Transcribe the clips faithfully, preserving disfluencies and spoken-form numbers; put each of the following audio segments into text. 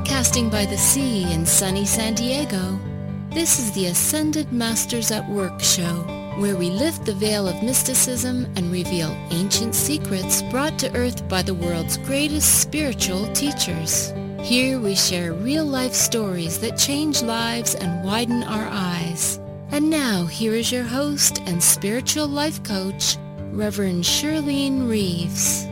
Broadcasting by the sea in sunny San Diego, this is the Ascended Masters at Work show, where we lift the veil of mysticism and reveal ancient secrets brought to earth by the world's greatest spiritual teachers. Here we share real-life stories that change lives and widen our eyes. And now, here is your host and spiritual life coach, Reverend Shirlene Reeves.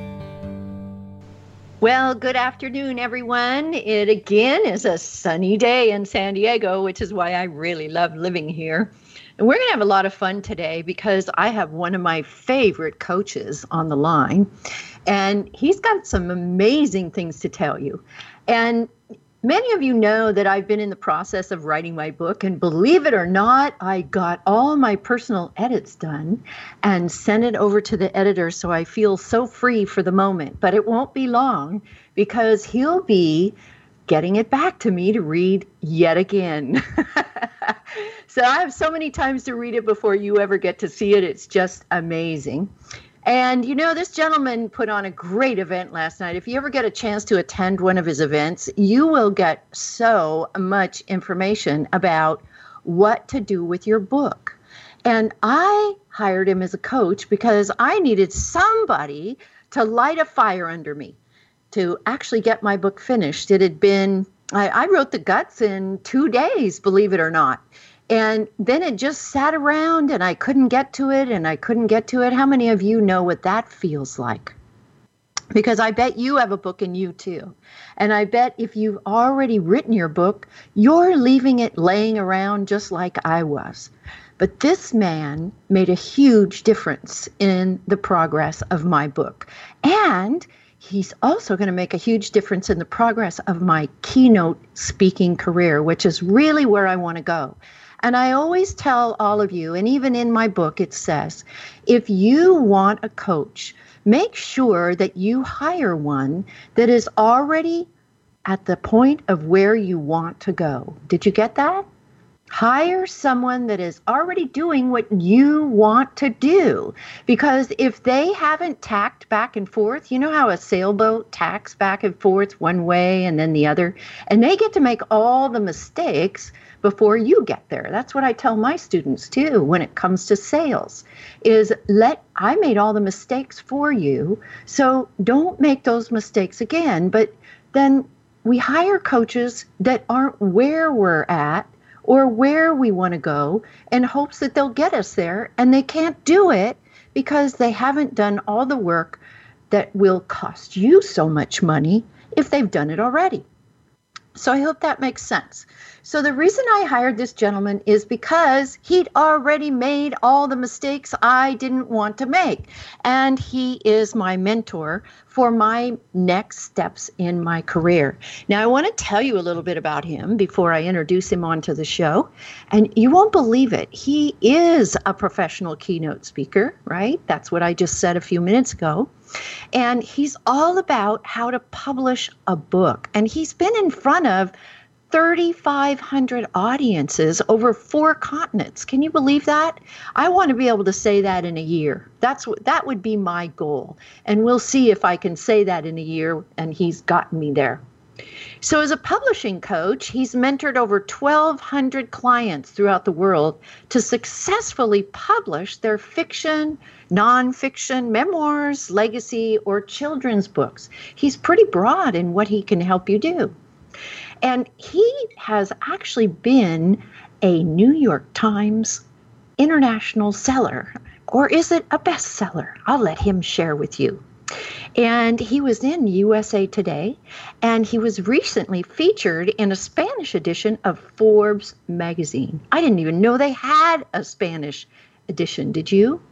Well, good afternoon, everyone. It again is a sunny day in San Diego, which is why I really love living here. And we're going to have a lot of fun today because I have one of my favorite coaches on the line, and he's got some amazing things to tell you. And many of you know that I've been in the process of writing my book, and believe it or not, I got all my personal edits done and sent it over to the editor, so I feel so free for the moment. But it won't be long because he'll be getting it back to me to read yet again. So I have so many times to read it before you ever get to see it. It's just amazing. And, you know, this gentleman put on a great event last night. If you ever get a chance to attend one of his events, you will get so much information about what to do with your book. And I hired him as a coach because I needed somebody to light a fire under me to actually get my book finished. It had been, I, I wrote the guts in two days, believe it or not. And then it just sat around and I couldn't get to it and I couldn't get to it. How many of you know what that feels like? Because I bet you have a book in you too. And I bet if you've already written your book, you're leaving it laying around just like I was. But this man made a huge difference in the progress of my book. And he's also going to make a huge difference in the progress of my keynote speaking career, which is really where I want to go. And I always tell all of you, and even in my book, it says, if you want a coach, make sure that you hire one that is already at the point of where you want to go. Did you get that? Hire someone that is already doing what you want to do. Because if they haven't tacked back and forth, you know how a sailboat tacks back and forth one way and then the other, and they get to make all the mistakes before you get there. That's what I tell my students too when it comes to sales, is let, I made all the mistakes for you, so don't make those mistakes again. But then we hire coaches that aren't where we're at or where we want to go in hopes that they'll get us there, and they can't do it because they haven't done all the work that will cost you so much money if they've done it already. So I hope that makes sense. So the reason I hired this gentleman is because he'd already made all the mistakes I didn't want to make. And he is my mentor for my next steps in my career. Now, I want to tell you a little bit about him before I introduce him onto the show. And you won't believe it. He is a professional keynote speaker, right? That's what I just said a few minutes ago. And he's all about how to publish a book. And he's been in front of thirty-five hundred audiences over four continents. Can you believe that? I want to be able to say that in a year. That's what, that would be my goal. And we'll see if I can say that in a year, and he's gotten me there. So as a publishing coach, he's mentored over twelve hundred clients throughout the world to successfully publish their fiction, nonfiction, memoirs, legacy, or children's books. He's pretty broad in what he can help you do. And he has actually been a New York Times international seller. Or is it a bestseller? I'll let him share with you. And he was in U S A Today, and he was recently featured in a Spanish edition of Forbes magazine. I didn't even know they had a Spanish edition. Did you?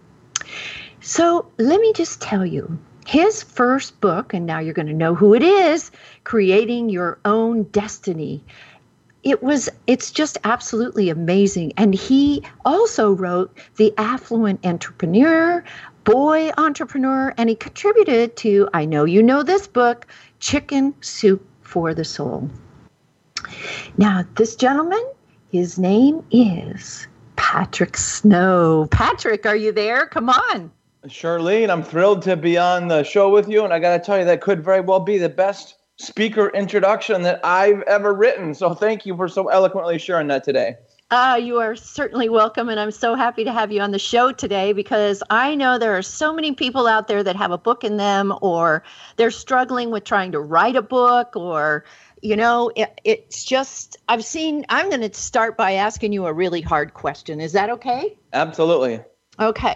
So let me just tell you, his first book, and now you're going to know who it is, Creating Your Own Destiny. It was, it's just absolutely amazing. And he also wrote The Affluent Entrepreneur, Boy Entrepreneur, and he contributed to, I know you know this book, Chicken Soup for the Soul. Now, this gentleman, his name is Patrick Snow. Patrick, are you there? Come on. Shirlene, I'm thrilled to be on the show with you, and I got to tell you, that could very well be the best speaker introduction that I've ever written. So thank you for so eloquently sharing that today. Ah, uh, you are certainly welcome, and I'm so happy to have you on the show today because I know there are so many people out there that have a book in them, or they're struggling with trying to write a book, or, you know, it, it's just, I've seen, I'm going to start by asking you a really hard question. Is that okay? Absolutely. Okay.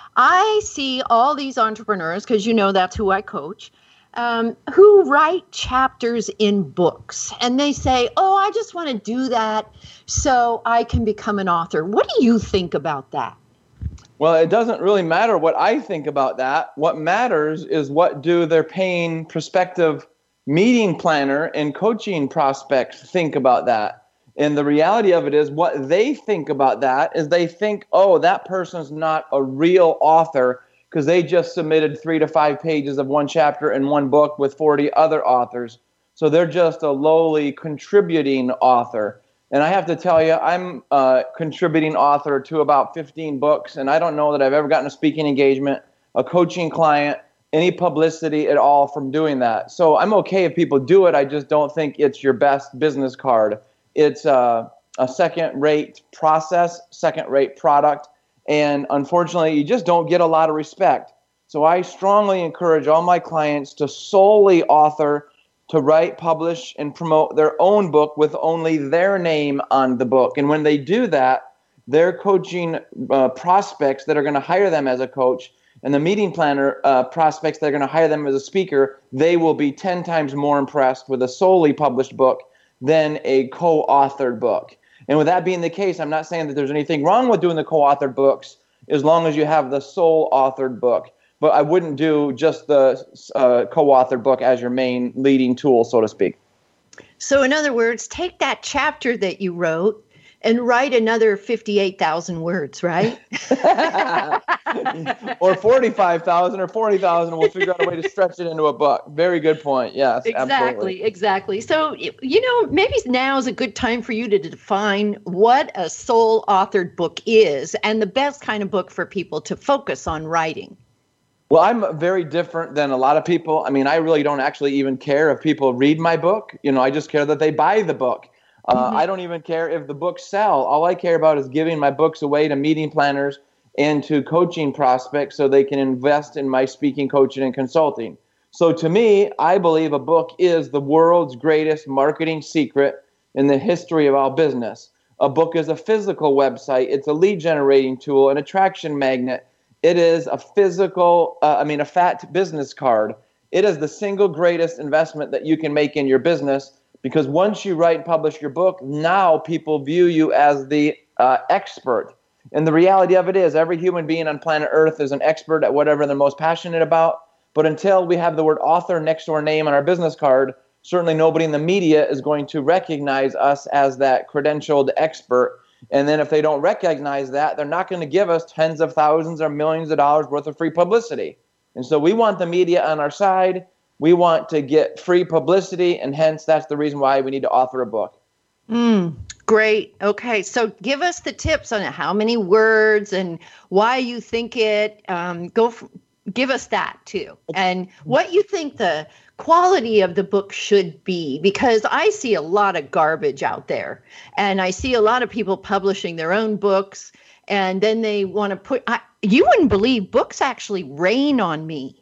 I see all these entrepreneurs, because you know that's who I coach, Um, who write chapters in books, and they say, oh, I just want to do that so I can become an author. What do you think about that? Well, it doesn't really matter what I think about that. What matters is what do their paying prospective meeting planner and coaching prospects think about that. And the reality of it is what they think about that is they think, oh, that person's not a real author, because they just submitted three to five pages of one chapter in one book with forty other authors. So they're just a lowly contributing author. And I have to tell you, I'm a contributing author to about fifteen books, and I don't know that I've ever gotten a speaking engagement, a coaching client, any publicity at all from doing that. So I'm okay if people do it. I just don't think it's your best business card. It's a, a second-rate process, second-rate product. And unfortunately, you just don't get a lot of respect. So I strongly encourage all my clients to solely author, to write, publish, and promote their own book with only their name on the book. And when they do that, they're coaching uh, prospects that are going to hire them as a coach, and the meeting planner uh, prospects that are going to hire them as a speaker, they will be ten times more impressed with a solely published book than a co-authored book. And with that being the case, I'm not saying that there's anything wrong with doing the co-authored books as long as you have the sole authored book. But I wouldn't do just the uh, co-authored book as your main leading tool, so to speak. So in other words, take that chapter that you wrote and write another fifty-eight thousand words, right? Or forty-five thousand or forty thousand. We'll figure out a way to stretch it into a book. Very good point. Yes, exactly, absolutely. Exactly. So, you know, maybe now is a good time for you to define what a sole authored book is and the best kind of book for people to focus on writing. Well, I'm very different than a lot of people. I mean, I really don't actually even care if people read my book. You know, I just care that they buy the book. Uh, mm-hmm. I don't even care if the books sell. All I care about is giving my books away to meeting planners and to coaching prospects so they can invest in my speaking, coaching, and consulting. So to me, I believe a book is the world's greatest marketing secret in the history of our business. A book is a physical website. It's a lead generating tool, an attraction magnet. It is a physical, uh, I mean, a fat business card. It is the single greatest investment that you can make in your business, because once you write and publish your book, now people view you as the uh, expert. And the reality of it is every human being on planet Earth is an expert at whatever they're most passionate about. But until we have the word author next to our name on our business card, certainly nobody in the media is going to recognize us as that credentialed expert. And then if they don't recognize that, they're not going to give us tens of thousands or millions of dollars worth of free publicity. And so we want the media on our side. We want to get free publicity, and hence that's the reason why we need to author a book. Mm, great. Okay, so give us the tips on how many words and why you think it. Um, go, f- give us that too, and what you think the quality of the book should be, because I see a lot of garbage out there, and I see a lot of people publishing their own books, and then they want to put. I, you wouldn't believe books actually rain on me.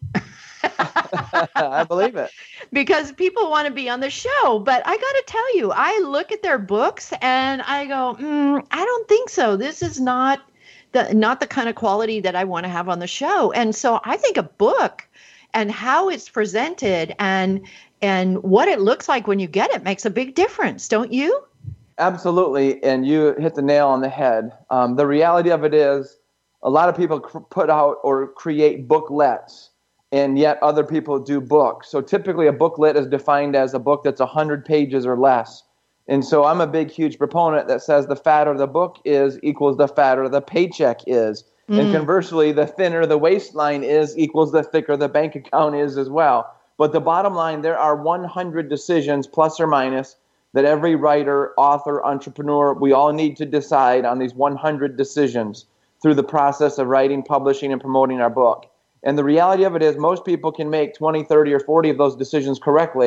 I believe it. Because people want to be on the show. But I got to tell you, I look at their books and I go, mm, I don't think so. This is not the not the kind of quality that I want to have on the show. And so I think a book and how it's presented and and what it looks like when you get it makes a big difference, don't you? Absolutely. And you hit the nail on the head. Um, the reality of it is a lot of people cr- put out or create booklets, and yet other people do books. So typically a booklet is defined as a book that's one hundred pages or less. And so I'm a big, huge proponent that says the fatter the book is equals the fatter the paycheck is. Mm. And conversely, the thinner the waistline is equals the thicker the bank account is as well. But the bottom line, there are one hundred decisions, plus or minus, that every writer, author, entrepreneur, we all need to decide on these one hundred decisions through the process of writing, publishing, and promoting our book. And the reality of it is most people can make twenty, thirty, or forty of those decisions correctly,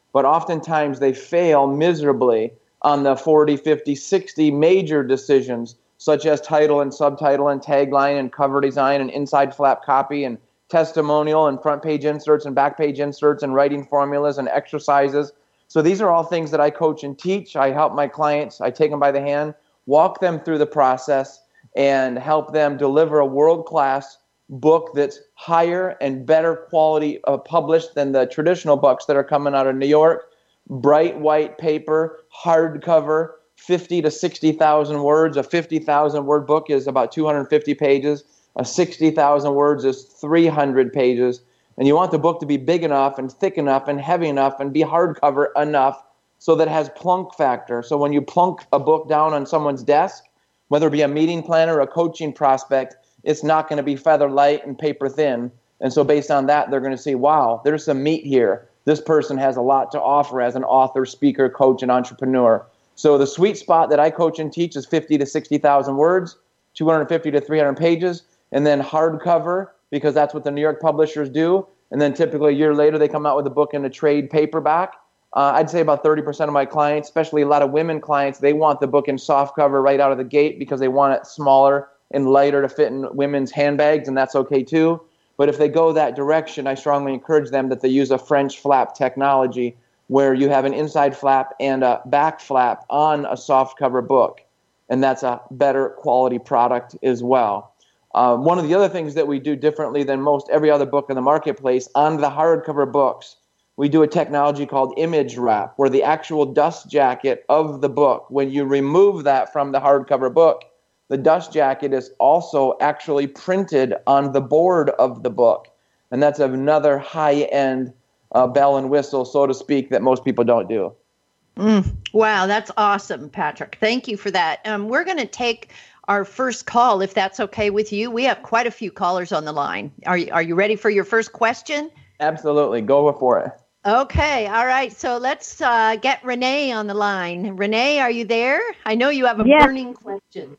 but oftentimes they fail miserably on the forty, fifty, sixty major decisions, such as title and subtitle and tagline and cover design and inside flap copy and testimonial and front page inserts and back page inserts and writing formulas and exercises. So these are all things that I coach and teach. I help my clients. I take them by the hand, walk them through the process, and help them deliver a world-class book that's higher and better quality uh, published than the traditional books that are coming out of New York. Bright white paper, hardcover, fifty to sixty thousand words. A fifty thousand word book is about two hundred fifty pages. A sixty thousand words is three hundred pages. And you want the book to be big enough and thick enough and heavy enough and be hardcover enough so that it has plunk factor. So when you plunk a book down on someone's desk, whether it be a meeting planner or a coaching prospect, it's not going to be feather light and paper thin. And so based on that, they're going to see, wow, there's some meat here. This person has a lot to offer as an author, speaker, coach, and entrepreneur. So the sweet spot that I coach and teach is fifty to sixty thousand words, two hundred fifty to three hundred pages, and then hardcover, because that's what the New York publishers do. And then typically a year later, they come out with a book in a trade paperback. Uh, I'd say about thirty percent of my clients, especially a lot of women clients, they want the book in softcover right out of the gate because they want it smaller and lighter to fit in women's handbags, and that's okay too. But if they go that direction, I strongly encourage them that they use a French flap technology where you have an inside flap and a back flap on a softcover book, and that's a better quality product as well. Uh, one of the other things that we do differently than most every other book in the marketplace, on the hardcover books, we do a technology called image wrap, where the actual dust jacket of the book, when you remove that from the hardcover book, the dust jacket is also actually printed on the board of the book. And that's another high-end uh, bell and whistle, so to speak, that most people don't do. Mm, wow, that's awesome, Patrick. Thank you for that. Um, we're going to take our first call, if that's okay with you. We have quite a few callers on the line. Are you, are you ready for your first question? Absolutely. Go for it. Okay. All right. So let's uh, get Renee on the line. Renee, are you there? I know you have a yes. burning question.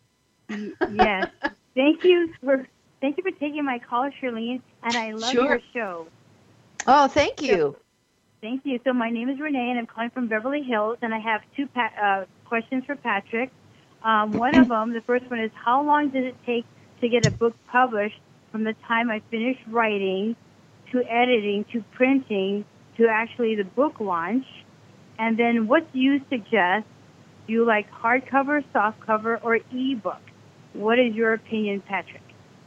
Yes. Thank you for thank you for taking my call, Shirlene, and I love Sure. your show. Oh, thank you. So, thank you. So my name is Renee, and I'm calling from Beverly Hills, and I have two pa- uh, questions for Patrick. Um, one of them, the first one is, how long does it take to get a book published from the time I finish writing to editing to printing to actually the book launch? And then what do you suggest? Do you like hardcover, softcover, or ebook? What is your opinion, Patrick?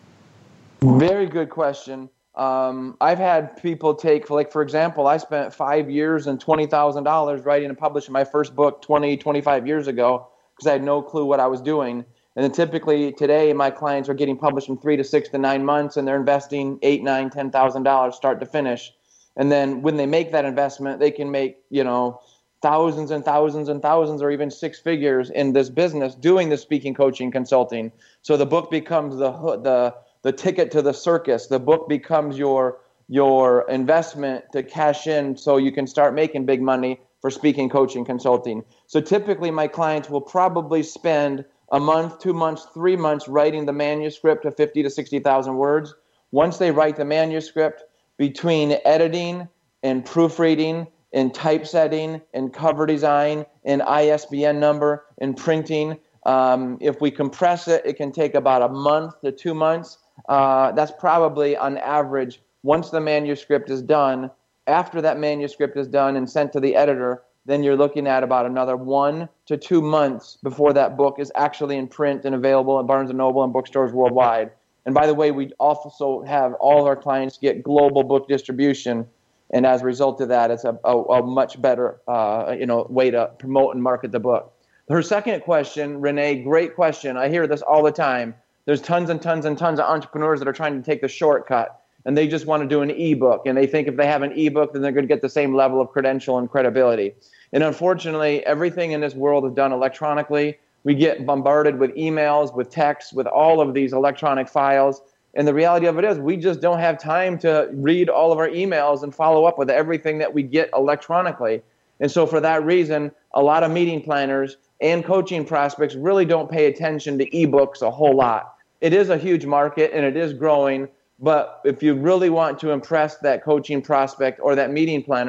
Very good question. Um, I've had people take, like, for example, I spent five years and twenty thousand dollars writing and publishing my first book twenty, twenty-five years ago because I had no clue what I was doing. And then typically today my clients are getting published in three to six to nine months and they're investing eight, nine, ten thousand dollars start to finish. And then when they make that investment, they can make, you know, thousands and thousands and thousands or even six figures in this business doing the speaking, coaching, consulting. So the book becomes the the the ticket to the circus. The book becomes your your investment to cash in so you can start making big money for speaking, coaching, consulting. So typically my clients will probably spend a month, two months, three months writing the manuscript of fifty to sixty thousand words. Once they write the manuscript, between editing and proofreading and typesetting and cover design and I S B N number and printing, um, if we compress it, it can take about a month to two months. Uh, that's probably on average once the manuscript is done. After that manuscript is done and sent to the editor, then you're looking at about another one to two months before that book is actually in print and available at Barnes and Noble and bookstores worldwide. And by the way, we also have all of our clients get global book distribution. And as a result of that, it's a, a, a much better uh, you know, way to promote and market the book. Her second question, Renee, great question. I hear this all the time. There's tons and tons and tons of entrepreneurs that are trying to take the shortcut, and they just want to do an ebook. And they think if they have an ebook, then they're going to get the same level of credential and credibility. And unfortunately, everything in this world is done electronically. We get bombarded with emails, with texts, with all of these electronic files. And the reality of it is we just don't have time to read all of our emails and follow up with everything that we get electronically. And so for that reason, a lot of meeting planners and coaching prospects really don't pay attention to ebooks a whole lot. It is a huge market and it is growing, but if you really want to impress that coaching prospect or that meeting planner,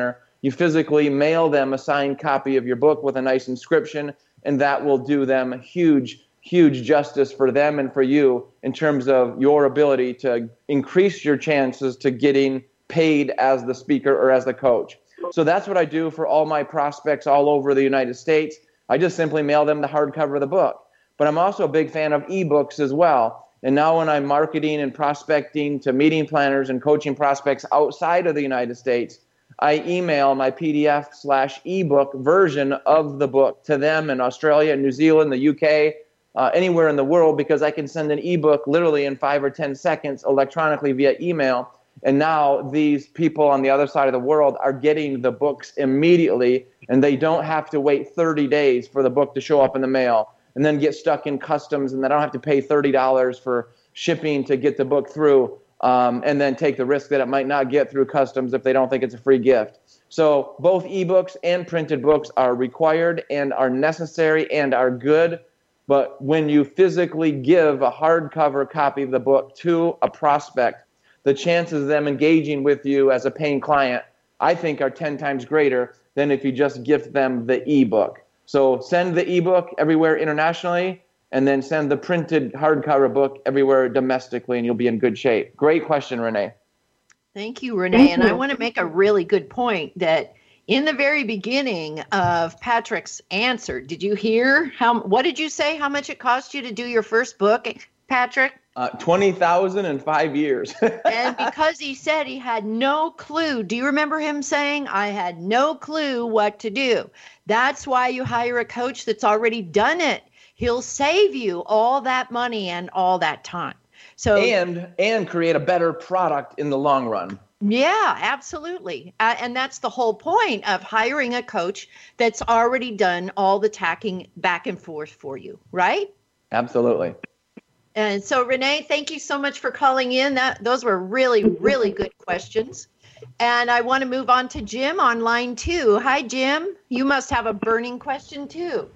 you physically mail them a signed copy of your book with a nice inscription, and that will do them huge, huge justice for them and for you in terms of your ability to increase your chances to getting paid as the speaker or as the coach. So that's what I do for all my prospects all over the United States. I just simply mail them the hardcover of the book. But I'm also a big fan of ebooks as well. And now when I'm marketing and prospecting to meeting planners and coaching prospects outside of the United States, I email my P D F slash ebook version of the book to them in Australia, New Zealand, the U K, uh, anywhere in the world, because I can send an ebook literally in five or ten seconds electronically via email. And now these people on the other side of the world are getting the books immediately, and they don't have to wait thirty days for the book to show up in the mail and then get stuck in customs, and they don't have to pay thirty dollars for shipping to get the book through, um, and then take the risk that it might not get through customs if they don't think it's a free gift. So both ebooks and printed books are required and are necessary and are good. But when you physically give a hardcover copy of the book to a prospect, the chances of them engaging with you as a paying client, I think, are ten times greater than if you just gift them the ebook. So send the ebook everywhere internationally, and then send the printed hardcover book everywhere domestically, and you'll be in good shape. Great question, Renee. Thank you, Renee. And I want to make a really good point that in the very beginning of Patrick's answer, did you hear how? What did you say? How much it cost you to do your first book, Patrick? Uh, twenty thousand in five years. And because he said he had no clue, do you remember him saying, I had no clue what to do? That's why you hire a coach that's already done it. He'll save you all that money and all that time. So and and create a better product in the long run. Yeah, absolutely. Uh, and that's the whole point of hiring a coach that's already done all the tacking back and forth for you, right? Absolutely. And so, Renee, thank you so much for calling in. That those were really, really good questions. And I want to move on to Jim on line two. Hi, Jim. You must have a burning question, too.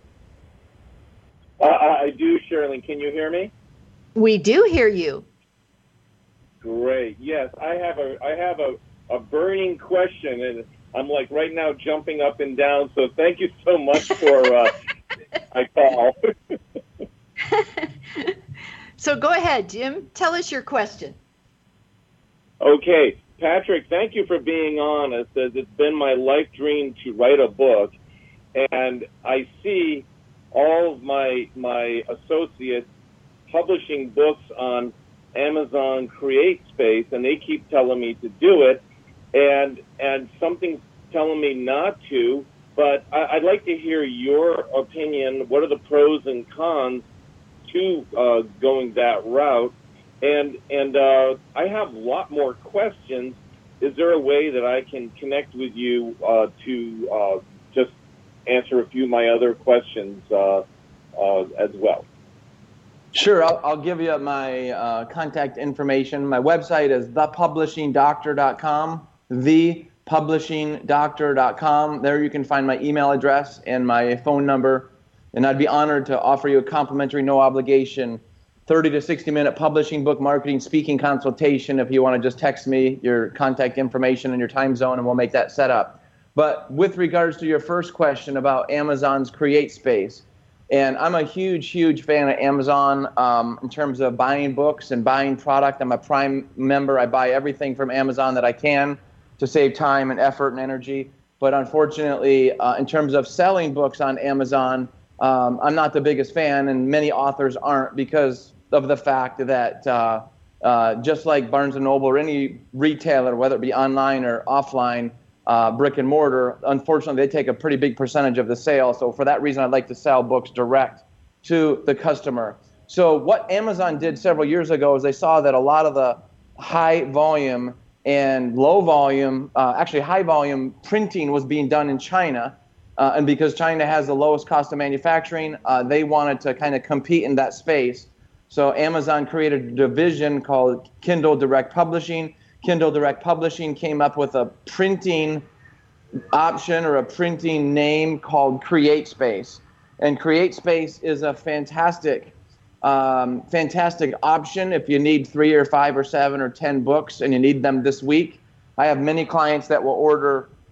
Uh, I do, Sherilyn. Can you hear me? We do hear you. Great. Yes, I have a I have a, a burning question, and I'm like right now jumping up and down. So thank you so much for uh, my call. So go ahead, Jim. Tell us your question. Okay, Patrick, thank you for being honest, as it's been my life dream to write a book, and I see all of my my associates publishing books on Amazon CreateSpace, and they keep telling me to do it, and and something's telling me not to, but I, I'd like to hear your opinion. What are the pros and cons to uh, going that route? And and uh, I have a lot more questions. Is there a way that I can connect with you uh, to uh, just answer a few of my other questions uh, uh, as well? Sure, I'll, I'll give you my uh, contact information. My website is the publishing doctor dot com, the publishing doctor dot com. There you can find my email address and my phone number, and I'd be honored to offer you a complimentary, no obligation, thirty to sixty minute publishing, book marketing, speaking consultation if you want to just text me your contact information and your time zone, and we'll make that set up. But with regards to your first question about Amazon's CreateSpace, and I'm a huge, huge fan of Amazon um, in terms of buying books and buying product. I'm a Prime member. I buy everything from Amazon that I can to save time and effort and energy. But unfortunately, uh, in terms of selling books on Amazon, um, I'm not the biggest fan, and many authors aren't, because of the fact that uh, uh, just like Barnes and Noble or any retailer, whether it be online or offline, Uh, brick and mortar, unfortunately, they take a pretty big percentage of the sale. So for that reason, I'd like to sell books direct to the customer. So what Amazon did several years ago is they saw that a lot of the high volume and low volume, uh, actually high volume printing was being done in China. Uh, and because China has the lowest cost of manufacturing, uh, they wanted to kind of compete in that space. So Amazon created a division called Kindle Direct Publishing. Kindle Direct Publishing came up with a printing option or a printing name called CreateSpace. And CreateSpace is a fantastic, um, fantastic option if you need three or five or seven or ten books and you need them this week. I have many clients that will order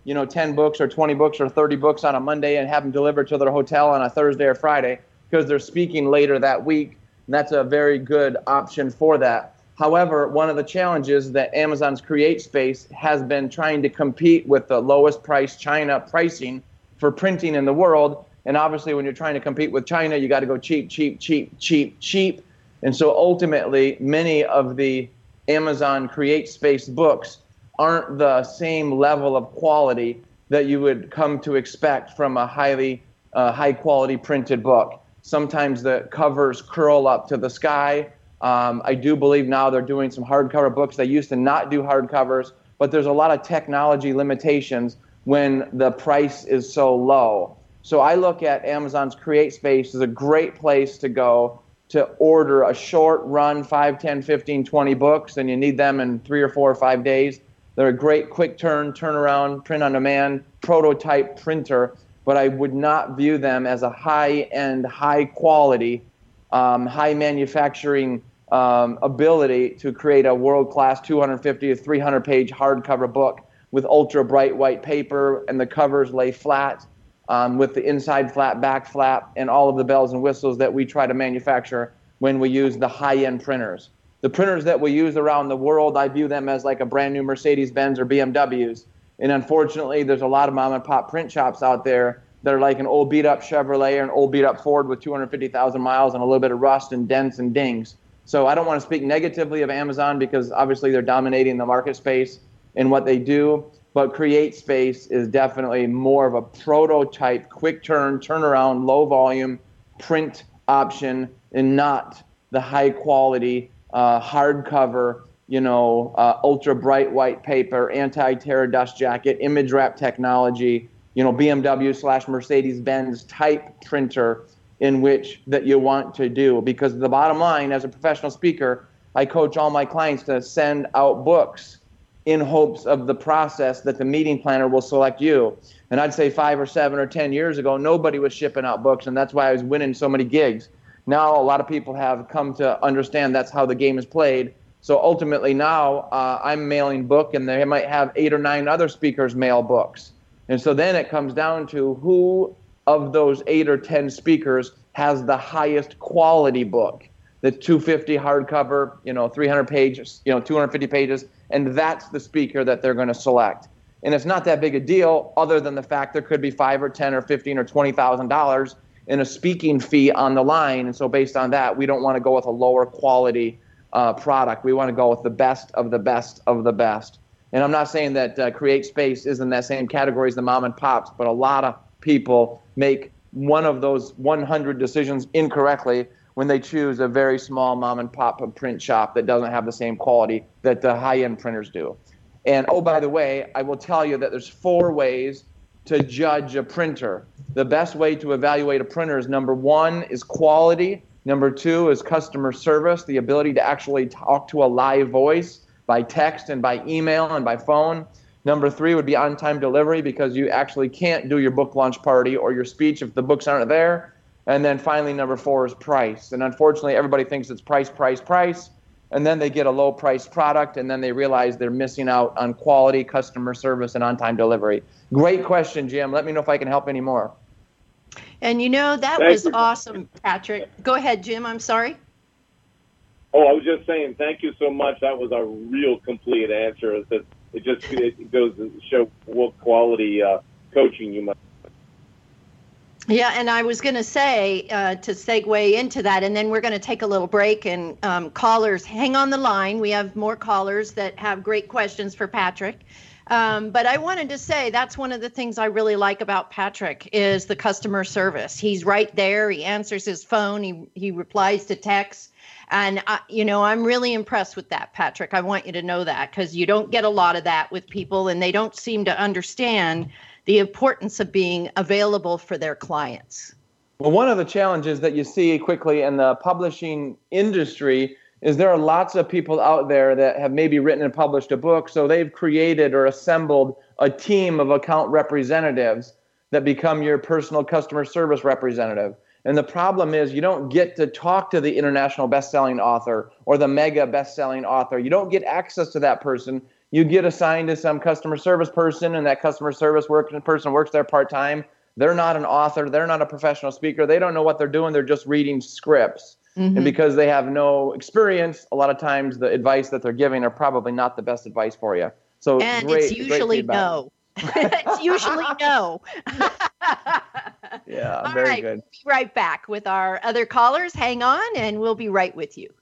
you know, ten books or twenty books or thirty books on a Monday and have them delivered to their hotel on a Thursday or Friday because they're speaking later that week. And that's a very good option for that. However, one of the challenges that Amazon's CreateSpace has been trying to compete with the lowest price China pricing for printing in the world. And obviously, when you're trying to compete with China, you got to go cheap, cheap, cheap, cheap, cheap. And so ultimately, many of the Amazon CreateSpace books aren't the same level of quality that you would come to expect from a highly uh, high quality printed book. Sometimes the covers curl up to the sky. Um, I do believe now they're doing some hardcover books. They used to not do hardcovers, but there's a lot of technology limitations when the price is so low. So I look at Amazon's CreateSpace as a great place to go to order a short run, five, ten, fifteen, twenty books, and you need them in three or four or five days. They're a great quick turn, turnaround, print on demand, prototype printer, but I would not view them as a high-end, high-quality, um, high manufacturing um, ability to create a world-class two hundred fifty to three hundred page hardcover book with ultra bright white paper, and the covers lay flat um, with the inside flat, back flap, and all of the bells and whistles that we try to manufacture when we use the high-end printers. The printers that we use around the world, I view them as like a brand new Mercedes-Benz or B M Ws. And unfortunately, there's a lot of mom and pop print shops out there that are like an old beat up Chevrolet or an old beat up Ford with two hundred fifty thousand miles and a little bit of rust and dents and dings. So I don't want to speak negatively of Amazon because obviously they're dominating the market space in what they do. But CreateSpace is definitely more of a prototype, quick turn, turnaround, low volume print option, and not the high quality uh, hardcover, you know, uh, ultra bright white paper, anti-tear dust jacket, image wrap technology, you know, B M W slash Mercedes-Benz type printer in which that you want to do. Because the bottom line, as a professional speaker, I coach all my clients to send out books in hopes of the process that the meeting planner will select you. And I'd say five or seven or ten years ago, nobody was shipping out books, and that's why I was winning so many gigs. Now a lot of people have come to understand that's how the game is played. So ultimately now uh, I'm mailing book, and they might have eight or nine other speakers mail books. And so then it comes down to who of those eight or ten speakers has the highest quality book. The two fifty hardcover, you know, three hundred pages, you know, two hundred fifty pages, and that's the speaker that they're going to select. And it's not that big a deal, other than the fact there could be five or ten or fifteen or twenty thousand dollars in a speaking fee on the line. And so based on that, we don't want to go with a lower quality uh, product. We want to go with the best of the best of the best. And I'm not saying that uh, CreateSpace is in that same category as the mom and pops, but a lot of people make one of those one hundred decisions incorrectly when they choose a very small mom and pop print shop that doesn't have the same quality that the high-end printers do. And oh, by the way, I will tell you that there's four ways to judge a printer. The best way to evaluate a printer is, number one is quality. Number two is customer service, the ability to actually talk to a live voice by text and by email and by phone. Number three would be on-time delivery, because you actually can't do your book launch party or your speech if the books aren't there. And then finally, number four is price. And unfortunately, everybody thinks it's price, price, price. And then they get a low-price product, and then they realize they're missing out on quality, customer service, and on-time delivery. Great question, Jim. Let me know if I can help any more. And you know, that Thank was you. awesome, Patrick. Go ahead, Jim. I'm sorry. Oh, I was just saying, thank you so much. That was a real complete answer. It, it just it goes to show what quality uh, coaching you must. Yeah, and I was going to say, uh, to segue into that, and then we're going to take a little break, and um, callers, hang on the line. We have more callers that have great questions for Patrick. Um, but I wanted to say that's one of the things I really like about Patrick is the customer service. He's right there. He answers his phone. He, he replies to texts. And, I, you know, I'm really impressed with that, Patrick. I want you to know that, because you don't get a lot of that with people, and they don't seem to understand the importance of being available for their clients. Well, one of the challenges that you see quickly in the publishing industry is there are lots of people out there that have maybe written and published a book, so they've created or assembled a team of account representatives that become your personal customer service representative. And the problem is you don't get to talk to the international best-selling author or the mega best-selling author. You don't get access to that person You get assigned to some customer service person, and that customer service work, person works there part-time. They're not an author. They're not a professional speaker. They don't know what they're doing. They're just reading scripts. Mm-hmm. And because they have no experience, a lot of times the advice that they're giving are probably not the best advice for you. So and great, it's usually no. It's usually no. Yeah, All very right, good. We'll be right back with our other callers. Hang on, and we'll be right with you.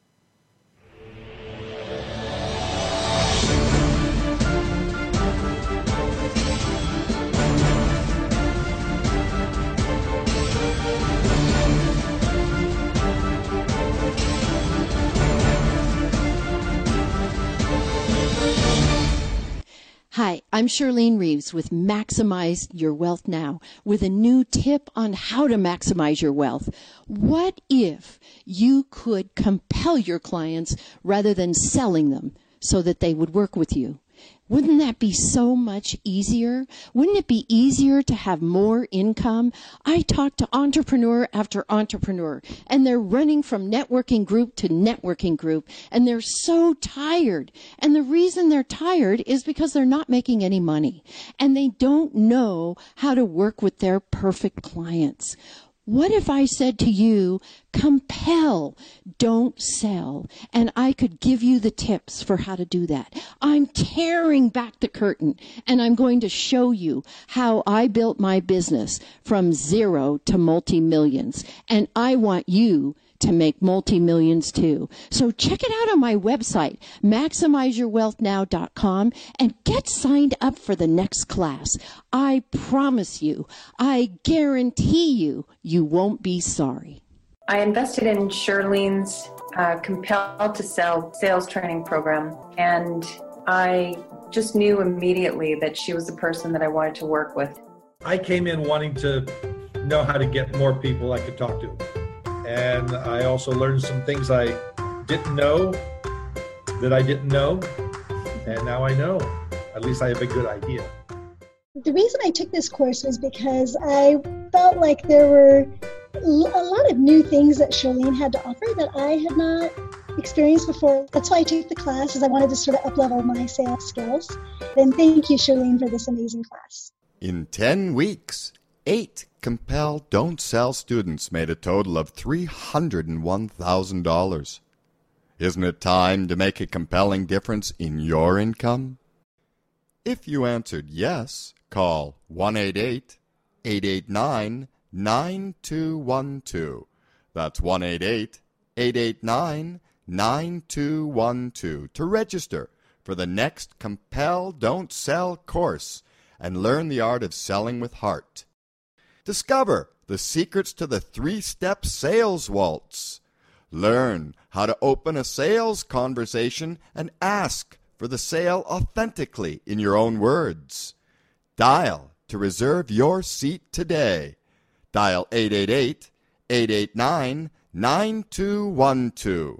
Hi, I'm Charlene Reeves with Maximize Your Wealth Now with a new tip on how to maximize your wealth. What if you could compel your clients rather than selling them so that they would work with you? Wouldn't that be so much easier? Wouldn't it be easier to have more income? I talk to entrepreneur after entrepreneur, and they're running from networking group to networking group, and they're so tired. And the reason they're tired is because they're not making any money, and they don't know how to work with their perfect clients. What if I said to you, compel, don't sell, and I could give you the tips for how to do that? I'm tearing back the curtain, and I'm going to show you how I built my business from zero to multi-millions, and I want you to make multi-millions too. So check it out on my website, maximize your wealth now dot com, and get signed up for the next class. I promise you, I guarantee you, you won't be sorry. I invested in Charlene's uh, Compelled to Sell sales training program, and I just knew immediately that she was the person that I wanted to work with. I came in wanting to know how to get more people I could talk to. And I also learned some things I didn't know that I didn't know, and now I know. At least I have a good idea. The reason I took this course was because I felt like there were a lot of new things that Charlene had to offer that I had not experienced before. That's why I took the class, is I wanted to sort of up-level my sales skills. And thank you, Charlene, for this amazing class. In ten weeks, eight Compel Don't Sell students made a total of three hundred one thousand dollars. Isn't it time to make a compelling difference in your income? If you answered yes, call one eight eight, eight eight nine, nine two one two. That's one eight eight, eight eight nine, nine two one two to register for the next Compel Don't Sell course and learn the art of selling with heart. Discover the secrets to the three-step sales waltz. Learn how to open a sales conversation and ask for the sale authentically in your own words. Dial to reserve your seat today. Dial eight eight eight, eight eight nine, nine two one two.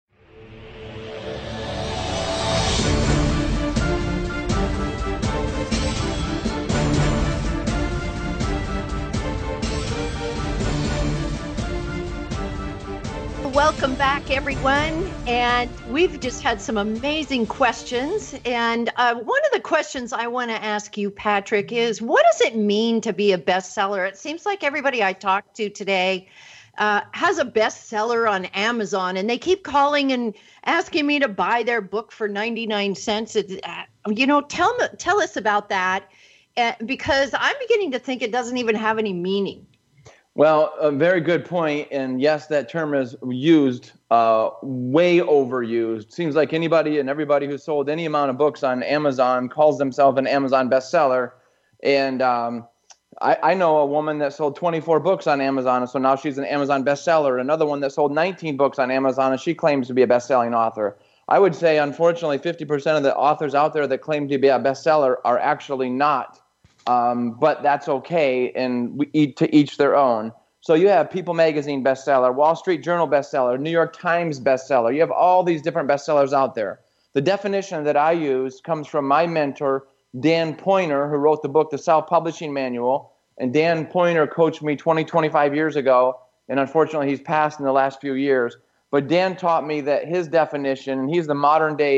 Welcome back, everyone. And we've just had some amazing questions. And uh, one of the questions I want to ask you, Patrick, is what does it mean to be a bestseller? It seems like everybody I talked to today uh, has a bestseller on Amazon, and they keep calling and asking me to buy their book for ninety-nine cents. It, uh, you know, tell me, tell us about that, uh, because I'm beginning to think it doesn't even have any meaning. Well, a very good point. And yes, that term is used, uh, way overused. Seems like anybody and everybody who sold any amount of books on Amazon calls themselves an Amazon bestseller. And um, I, I know a woman that sold twenty-four books on Amazon, and so now she's an Amazon bestseller. Another one that sold nineteen books on Amazon, and she claims to be a best-selling author. I would say, unfortunately, fifty percent of the authors out there that claim to be a bestseller are actually not. Um, but that's okay, and we eat to each their own. So you have People Magazine bestseller, Wall Street Journal bestseller, New York Times bestseller. You have all these different bestsellers out there. The definition that I use comes from my mentor, Dan Poynter, who wrote the book, The Self-Publishing Manual. And Dan Poynter coached me twenty, twenty-five years ago, and unfortunately he's passed in the last few years. But Dan taught me that his definition, and he's the modern-day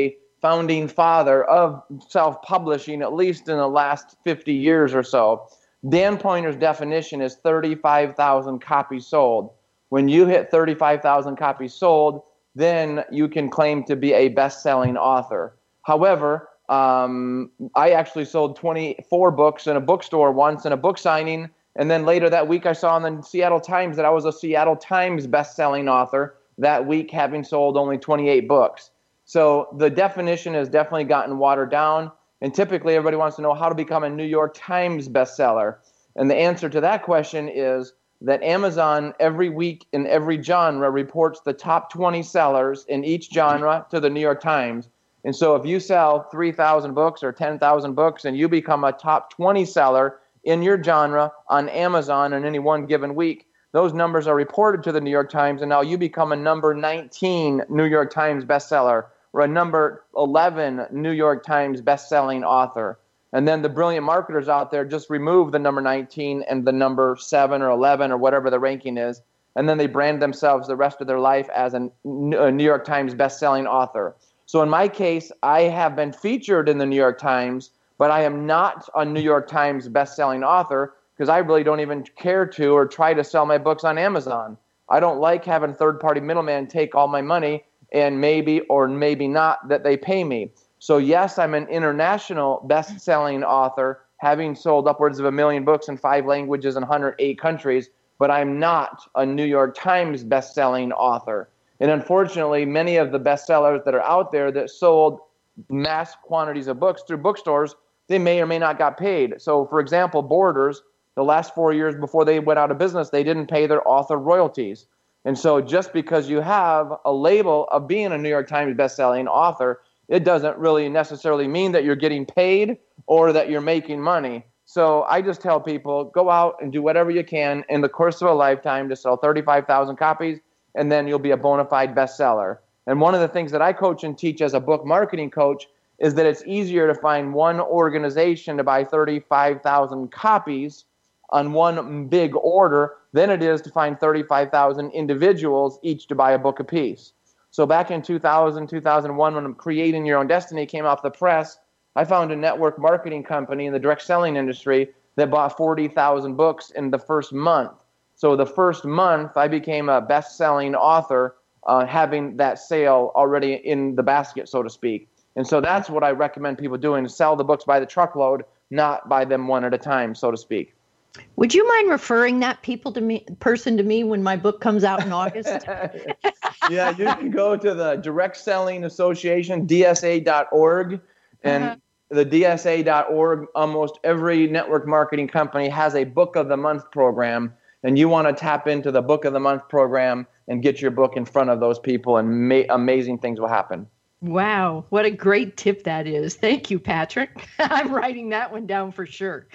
founding father of self-publishing, at least in the last fifty years or so. Dan Poynter's definition is thirty-five thousand copies sold. When you hit thirty-five thousand copies sold, then you can claim to be a best-selling author. However, um, I actually sold twenty-four books in a bookstore once in a book signing, and then later that week I saw in the Seattle Times that I was a Seattle Times best-selling author that week, having sold only twenty-eight books. So the definition has definitely gotten watered down, and typically everybody wants to know how to become a New York Times bestseller. And the answer to that question is that Amazon every week in every genre reports the top twenty sellers in each genre to the New York Times. And so if you sell three thousand books or ten thousand books and you become a top twenty seller in your genre on Amazon in any one given week, those numbers are reported to the New York Times, and now you become a number nineteen New York Times bestseller or a number eleven New York Times bestselling author. And then the brilliant marketers out there just remove the number nineteen and the number seven or eleven or whatever the ranking is, and then they brand themselves the rest of their life as a New York Times bestselling author. So in my case, I have been featured in the New York Times, but I am not a New York Times bestselling author because I really don't even care to or try to sell my books on Amazon. I don't like having third-party middlemen take all my money and maybe or maybe not that they pay me. So yes, I'm an international best-selling author, having sold upwards of a million books in five languages in one hundred eight countries, but I'm not a New York Times best-selling author. And unfortunately, many of the bestsellers that are out there that sold mass quantities of books through bookstores, they may or may not got paid. So for example, Borders, the last four years before they went out of business, they didn't pay their author royalties. And so just because you have a label of being a New York Times bestselling author, it doesn't really necessarily mean that you're getting paid or that you're making money. So I just tell people, go out and do whatever you can in the course of a lifetime to sell thirty-five thousand copies, and then you'll be a bona fide bestseller. And one of the things that I coach and teach as a book marketing coach is that it's easier to find one organization to buy thirty-five thousand copies on one big order than it is to find thirty-five thousand individuals each to buy a book apiece. So back in two thousand, two thousand one, when Creating Your Own Destiny came off the press, I found a network marketing company in the direct selling industry that bought forty thousand books in the first month. So the first month, I became a best-selling author, uh, having that sale already in the basket, so to speak. And so that's what I recommend people doing, to sell the books by the truckload, not buy them one at a time, so to speak. Would you mind referring that people to me, person to me when my book comes out in August? Yeah, you can go to the Direct Selling Association, D S A dot org, and uh-huh. the D S A dot org, almost every network marketing company has a Book of the Month program, and you want to tap into the Book of the Month program and get your book in front of those people, and ma- amazing things will happen. Wow, what a great tip that is. Thank you, Patrick. I'm writing that one down for sure.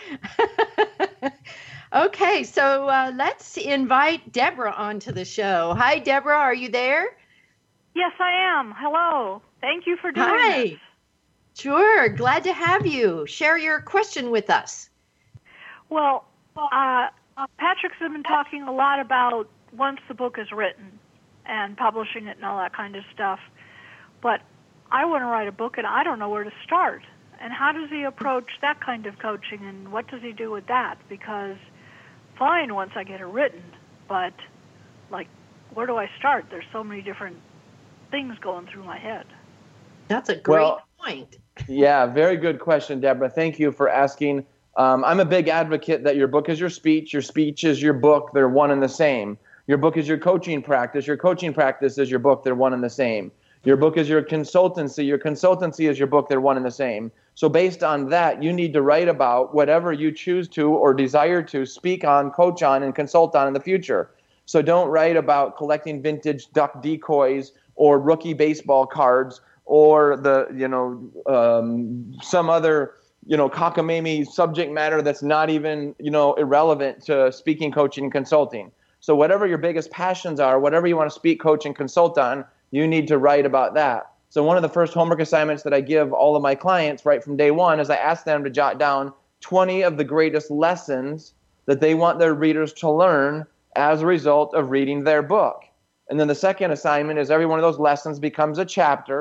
Okay, so uh, let's invite Deborah onto the show. Hi, Deborah, are you there? Yes, I am. Hello. Thank you for doing Hi. this. Sure, glad to have you. Share your question with us. Well, uh, Patrick's been talking a lot about once the book is written and publishing it and all that kind of stuff. But I want to write a book, and I don't know where to start. And how does he approach that kind of coaching, and what does he do with that? Because fine once I get it written, but, like, where do I start? There's so many different things going through my head. That's a great well, point. Yeah, very good question, Deborah. Thank you for asking. Um, I'm a big advocate that your book is your speech, your speech is your book, they're one and the same. Your book is your coaching practice, your coaching practice is your book, they're one and the same. Your book is your consultancy, your consultancy is your book, they're one and the same. So based on that, you need to write about whatever you choose to or desire to speak on, coach on, and consult on in the future. So don't write about collecting vintage duck decoys or rookie baseball cards or the, you know, um, some other, you know, cockamamie subject matter that's not even, you know, irrelevant to speaking, coaching, and consulting. So whatever your biggest passions are, whatever you want to speak, coach, and consult on, you need to write about that. So one of the first homework assignments that I give all of my clients right from day one is I ask them to jot down twenty of the greatest lessons that they want their readers to learn as a result of reading their book. And then the second assignment is every one of those lessons becomes a chapter.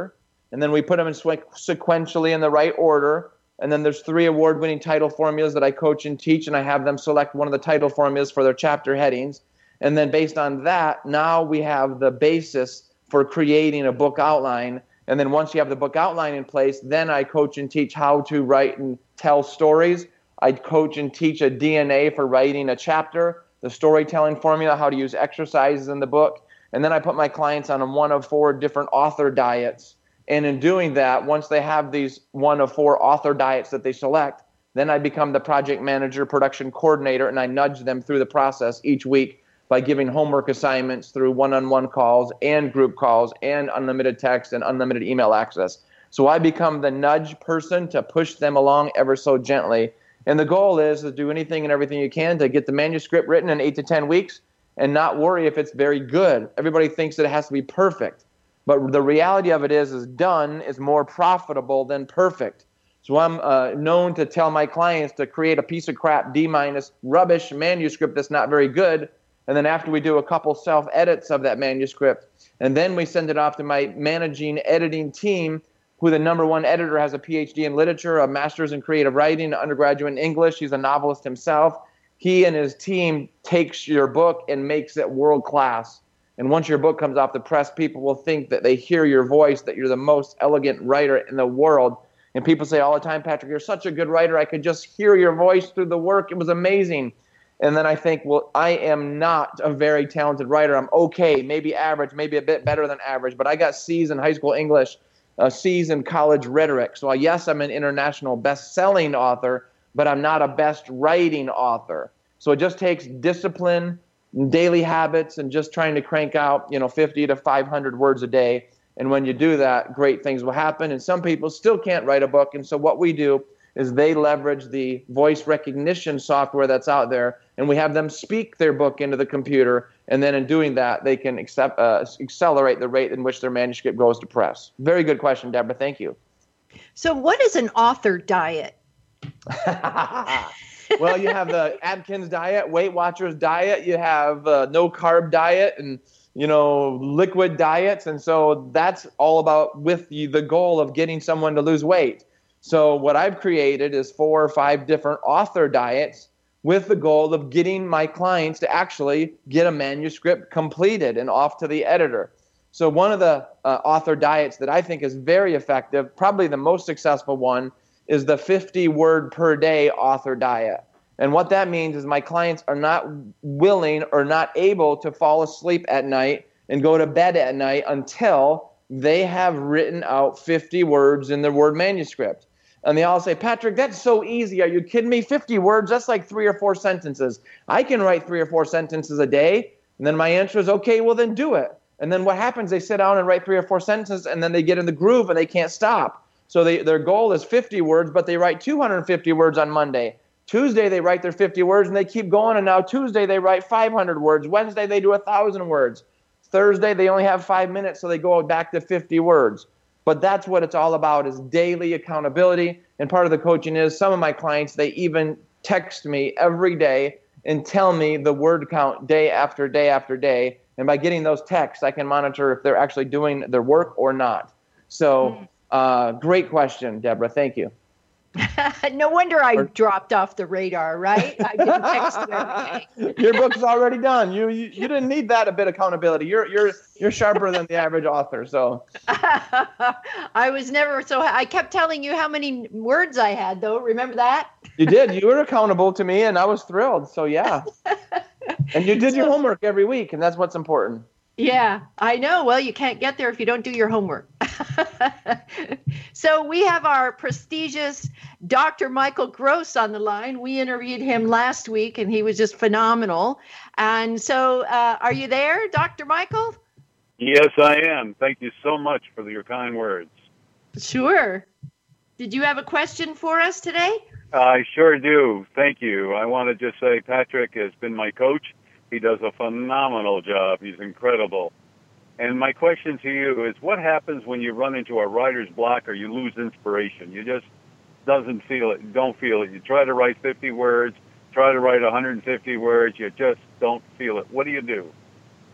and then we put them in sequentially in the right order. And then there's three award-winning title formulas that I coach and teach, and I have them select one of the title formulas for their chapter headings. And then based on that, now we have the basis for creating a book outline. And then once you have the book outline in place, then I coach and teach how to write and tell stories. I coach and teach a D N A for writing a chapter, the storytelling formula, how to use exercises in the book. And then I put my clients on a one of four different author diets. And in doing that, once they have these one of four author diets that they select, then I become the project manager, production coordinator, and I nudge them through the process each week by giving homework assignments through one-on-one calls and group calls and unlimited text and unlimited email access. So I become the nudge person to push them along ever so gently. And the goal is to do anything and everything you can to get the manuscript written in eight to ten weeks and not worry if it's very good. Everybody thinks that it has to be perfect. But the reality of it is, is done is more profitable than perfect. So I'm uh, known to tell my clients to create a piece of crap, D-minus, rubbish manuscript that's not very good. And then after we do a couple self-edits of that manuscript, and then we send it off to my managing editing team, who the number one editor has a P H D in literature, a master's in creative writing, an undergraduate in English. He's a novelist himself. He and his team takes your book and makes it world class. And once your book comes off the press, people will think that they hear your voice, that you're the most elegant writer in the world. And people say all the time, Patrick, you're such a good writer. I could just hear your voice through the work. It was amazing. And then I think, well, I am not a very talented writer. I'm okay, maybe average, maybe a bit better than average. But I got C's in high school English, uh, C's in college rhetoric. So yes, I'm an international best-selling author, but I'm not a best writing author. So it just takes discipline, daily habits, and just trying to crank out, you know, fifty to five hundred words a day. And when you do that, great things will happen. And some people still can't write a book. And so what we do is they leverage the voice recognition software that's out there, and we have them speak their book into the computer. And then in doing that, they can accept, uh, accelerate the rate in which their manuscript goes to press. Very good question, Deborah. Thank you. So what is an author diet? Well, you have the Atkins diet, Weight Watchers diet, you have uh, no carb diet, and you know, liquid diets. And so that's all about with the, the goal of getting someone to lose weight. So what I've created is four or five different author diets with the goal of getting my clients to actually get a manuscript completed and off to the editor. So one of the uh, author diets that I think is very effective, probably the most successful one, is the fifty word per day author diet. And what that means is my clients are not willing or not able to fall asleep at night and go to bed at night until they have written out fifty words in their Word manuscript. And they all say, Patrick, that's so easy. Are you kidding me? fifty words, that's like three or four sentences. I can write three or four sentences a day. And then my answer is, okay, well then do it. And then what happens, they sit down and write three or four sentences, and then they get in the groove and they can't stop. So they, their goal is fifty words, but they write two hundred fifty words on Monday. Tuesday, they write their fifty words, and they keep going. And now Tuesday, they write five hundred words. Wednesday, they do one thousand words. Thursday, they only have five minutes, so they go back to fifty words. But that's what it's all about, is daily accountability. And part of the coaching is some of my clients, they even text me every day and tell me the word count day after day after day. And by getting those texts, I can monitor if they're actually doing their work or not. So uh, great question, Deborah. Thank you. No wonder I dropped off the radar, right? I didn't text you every day. Your book's already done. You, you you didn't need that a bit of accountability. You're you're you're sharper than the average author. So I was never so. I kept telling you how many words I had, though. Remember that? You did. You were accountable to me, and I was thrilled. So yeah. And you did so, your homework every week, and that's what's important. Yeah, I know. Well, you can't get there if you don't do your homework. So we have our prestigious Doctor Michael Gross on the line. We interviewed him last week, and he was just phenomenal. And so uh, are you there, Doctor Michael? Yes, I am. Thank you so much for your kind words. Sure. Did you have a question for us today? I sure do. Thank you. I want to just say Patrick has been my coach. He does a phenomenal job. He's incredible. And my question to you is, what happens when you run into a writer's block or you lose inspiration? You just doesn't feel it, don't feel it. You try to write fifty words, try to write one hundred fifty words, you just don't feel it. What do you do?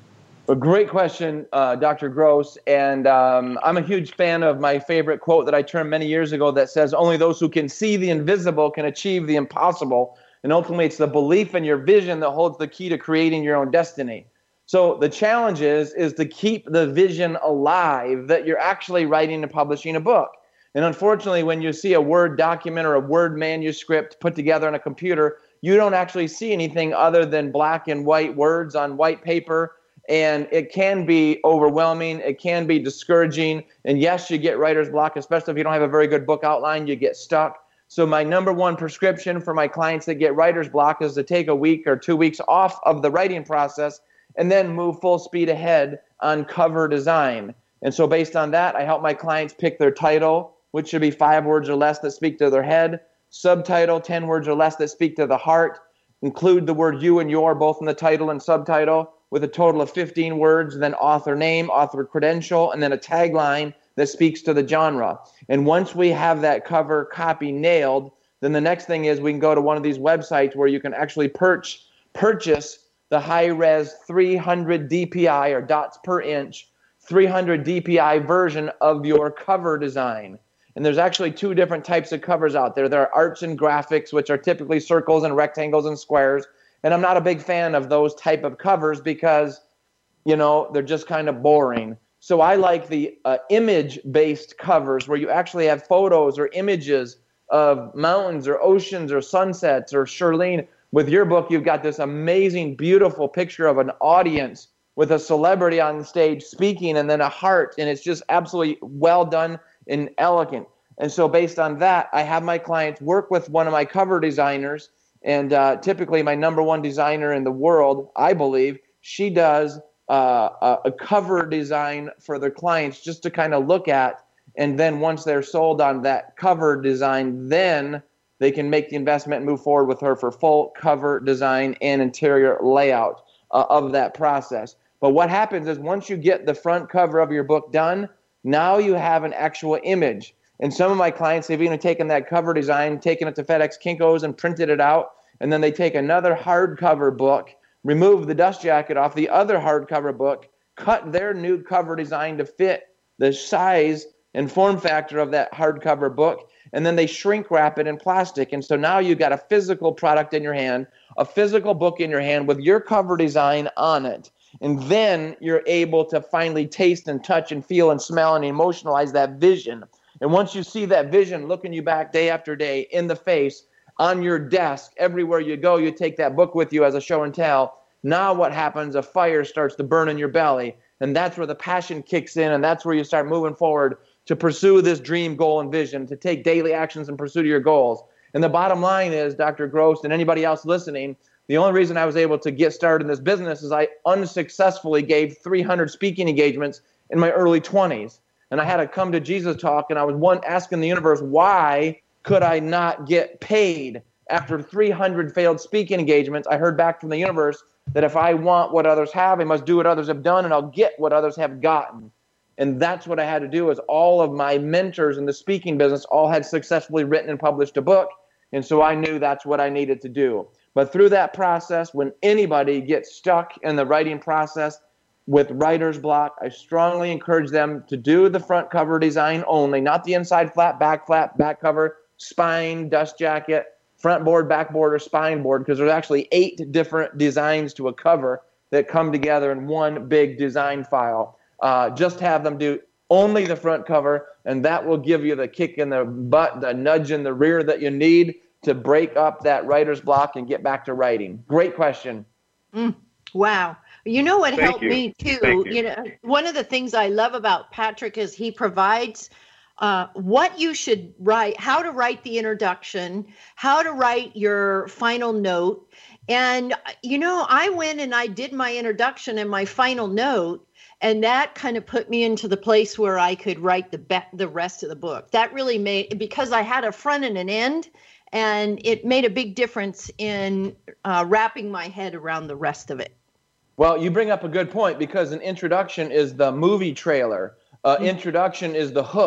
A great question, uh, Doctor Gross. And um, I'm a huge fan of my favorite quote that I termed many years ago that says, only those who can see the invisible can achieve the impossible. And ultimately, it's the belief in your vision that holds the key to creating your own destiny. So the challenge is, is to keep the vision alive that you're actually writing and publishing a book. And unfortunately, when you see a Word document or a Word manuscript put together on a computer, you don't actually see anything other than black and white words on white paper. And it can be overwhelming. It can be discouraging. And yes, you get writer's block, especially if you don't have a very good book outline, you get stuck. So my number one prescription for my clients that get writer's block is to take a week or two weeks off of the writing process and then move full speed ahead on cover design. And so based on that, I help my clients pick their title, which should be five words or less that speak to their head, subtitle, ten words or less that speak to the heart, include the word you and your both in the title and subtitle, with a total of fifteen words, then author name, author credential, and then a tagline that speaks to the genre. And once we have that cover copy nailed, then the next thing is we can go to one of these websites where you can actually purch, purchase the high-res three hundred D P I, or dots per inch, three hundred D P I version of your cover design. And there's actually two different types of covers out there. There are arts and graphics, which are typically circles and rectangles and squares. And I'm not a big fan of those type of covers because, you know, they're just kind of boring. So I like the uh, image-based covers where you actually have photos or images of mountains or oceans or sunsets. Or Shirlene, with your book, you've got this amazing, beautiful picture of an audience with a celebrity on stage speaking and then a heart. And it's just absolutely well done and elegant. And so based on that, I have my clients work with one of my cover designers. And uh, typically my number one designer in the world, I believe, she does uh, a, a cover design for their clients just to kind of look at. And then once they're sold on that cover design, then they can make the investment and move forward with her for full cover design and interior layout uh, of that process. But what happens is once you get the front cover of your book done, now you have an actual image. And some of my clients, they've even taken that cover design, taken it to FedEx Kinko's and printed it out. And then they take another hardcover book, remove the dust jacket off the other hardcover book, cut their new cover design to fit the size and form factor of that hardcover book, and then they shrink wrap it in plastic. And so now you've got a physical product in your hand, a physical book in your hand with your cover design on it. And then you're able to finally taste and touch and feel and smell and emotionalize that vision. And once you see that vision looking you back day after day in the face, on your desk, everywhere you go, you take that book with you as a show and tell. Now what happens? A fire starts to burn in your belly. And that's where the passion kicks in, and that's where you start moving forward to pursue this dream, goal, and vision, to take daily actions in pursuit of your goals. And the bottom line is, Doctor Gross and anybody else listening, the only reason I was able to get started in this business is I unsuccessfully gave three hundred speaking engagements in my early twenties. And I had a come to Jesus talk, and I was one asking the universe, why could I not get paid? After three hundred failed speaking engagements, I heard back from the universe that if I want what others have, I must do what others have done, and I'll get what others have gotten. And that's what I had to do. Is all of my mentors in the speaking business all had successfully written and published a book. And so I knew that's what I needed to do. But through that process, when anybody gets stuck in the writing process with writer's block, I strongly encourage them to do the front cover design only, not the inside flat, back flat, back cover, spine, dust jacket, front board, back board, or spine board, because there's actually eight different designs to a cover that come together in one big design file. Uh, just have them do only the front cover, and that will give you the kick in the butt, the nudge in the rear that you need to break up that writer's block and get back to writing. Great question. Mm, wow. You know what Thank helped you. me too? Thank you. You know, one of the things I love about Patrick is he provides uh, what you should write, how to write the introduction, how to write your final note. And, you know, I went and I did my introduction and my final note, and that kind of put me into the place where I could write the be- the rest of the book. That really made, because I had a front and an end, and it made a big difference in uh, wrapping my head around the rest of it. Well, you bring up a good point, because an introduction is the movie trailer. Uh, mm-hmm. Introduction is the hook.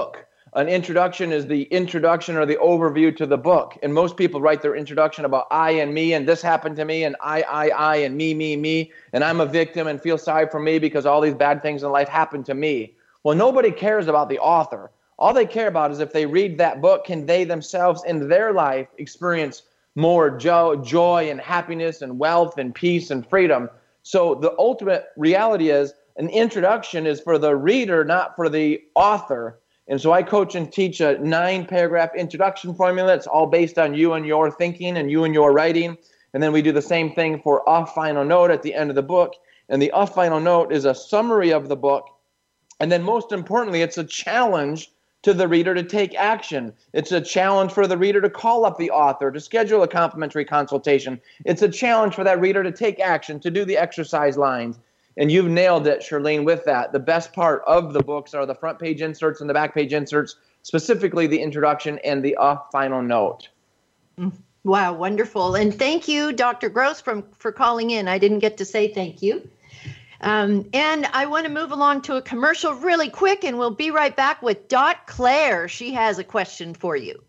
An introduction is the introduction or the overview to the book. And most people write their introduction about I and me and this happened to me and I, I, I and me, me, me. And I'm a victim and feel sorry for me because all these bad things in life happened to me. Well, nobody cares about the author. All they care about is if they read that book, can they themselves in their life experience more jo- joy and happiness and wealth and peace and freedom. So the ultimate reality is an introduction is for the reader, not for the author. And so I coach and teach a nine-paragraph introduction formula. It's all based on you and your thinking and you and your writing. And then we do the same thing for a final note at the end of the book. And the a final note is a summary of the book. And then most importantly, it's a challenge to the reader to take action. It's a challenge for the reader to call up the author, to schedule a complimentary consultation. It's a challenge for that reader to take action, to do the exercise lines. And you've nailed it, Shirlene, with that. The best part of the books are the front page inserts and the back page inserts, specifically the introduction and the uh, final note. Wow, wonderful. And thank you, Doctor Gross, from, for calling in. I didn't get to say thank you. Um, and I want to move along to a commercial really quick, and we'll be right back with Dot Claire. She has a question for you.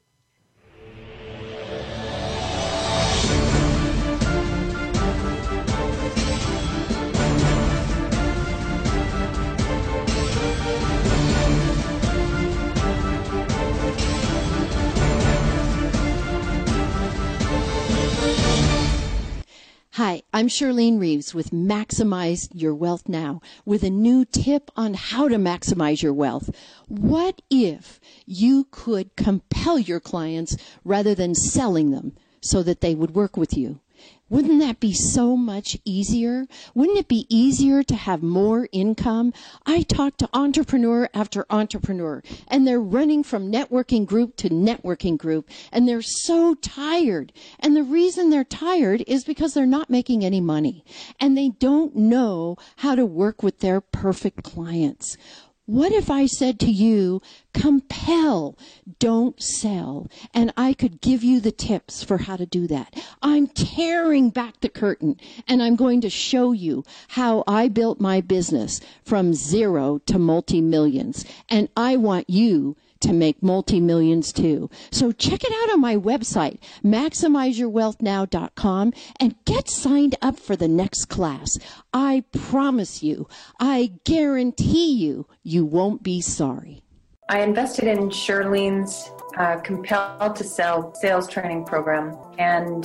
Hi, I'm Shirlene Reeves with Maximize Your Wealth Now with a new tip on how to maximize your wealth. What if you could compel your clients rather than selling them so that they would work with you? Wouldn't that be so much easier? Wouldn't it be easier to have more income? I talk to entrepreneur after entrepreneur, and they're running from networking group to networking group, and they're so tired. And the reason they're tired is because they're not making any money, and they don't know how to work with their perfect clients. What if I said to you, compel, don't sell, and I could give you the tips for how to do that? I'm tearing back the curtain, and I'm going to show you how I built my business from zero to multi-millions, and I want you to make multi-millions too. So check it out on my website, maximize your wealth now dot com, and get signed up for the next class. I promise you, I guarantee you, you won't be sorry. I invested in Shirlene's uh, Compel to Sell sales training program, and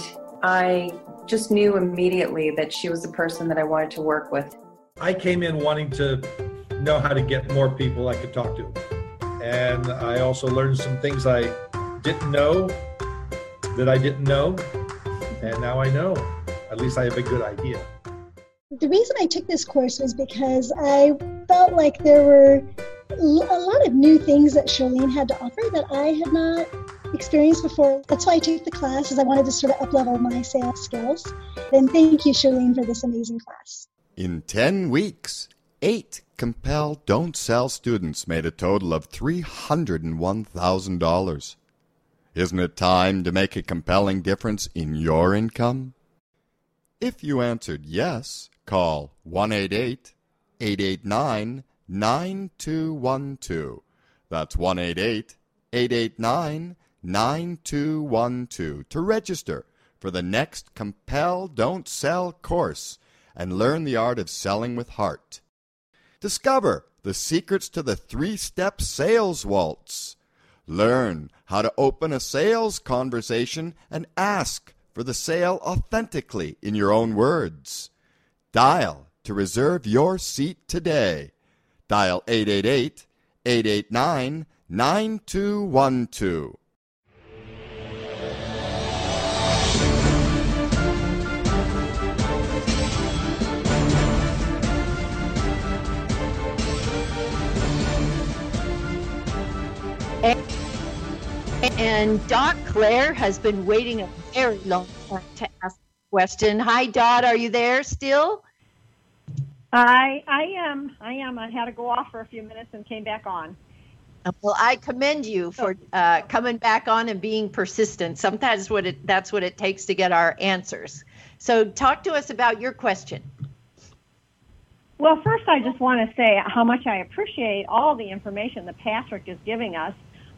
I just knew immediately that she was the person that I wanted to work with. I came in wanting to know how to get more people I could talk to. And I also learned some things I didn't know that I didn't know. And now I know. At least I have a good idea. The reason I took this course was because I felt like there were a lot of new things that Shirlene had to offer that I had not experienced before. That's why I took the class, is I wanted to sort of up-level my sales skills. And thank you, Shirlene, for this amazing class. In ten weeks, eight Compel Don't Sell students made a total of three hundred one thousand dollars. Isn't it time to make a compelling difference in your income? If you answered yes, call one eight eight, eight eight nine, nine two one two. That's one eight eight, eight eight nine, nine two one two to register for the next Compel Don't Sell course and learn the art of selling with heart. Discover the secrets to the three-step sales waltz. Learn how to open a sales conversation and ask for the sale authentically in your own words. Dial to reserve your seat today. Dial eight eight eight, eight eight nine, nine two one two. And Dot Claire has been waiting a very long time to ask a question. Hi, Dot. Are you there still? I I am. I am. I had to go off for a few minutes and came back on. Well, I commend you for uh, coming back on and being persistent. Sometimes what it, that's what it takes to get our answers. So talk to us about your question. Well, first I just want to say how much I appreciate all the information that Patrick is giving us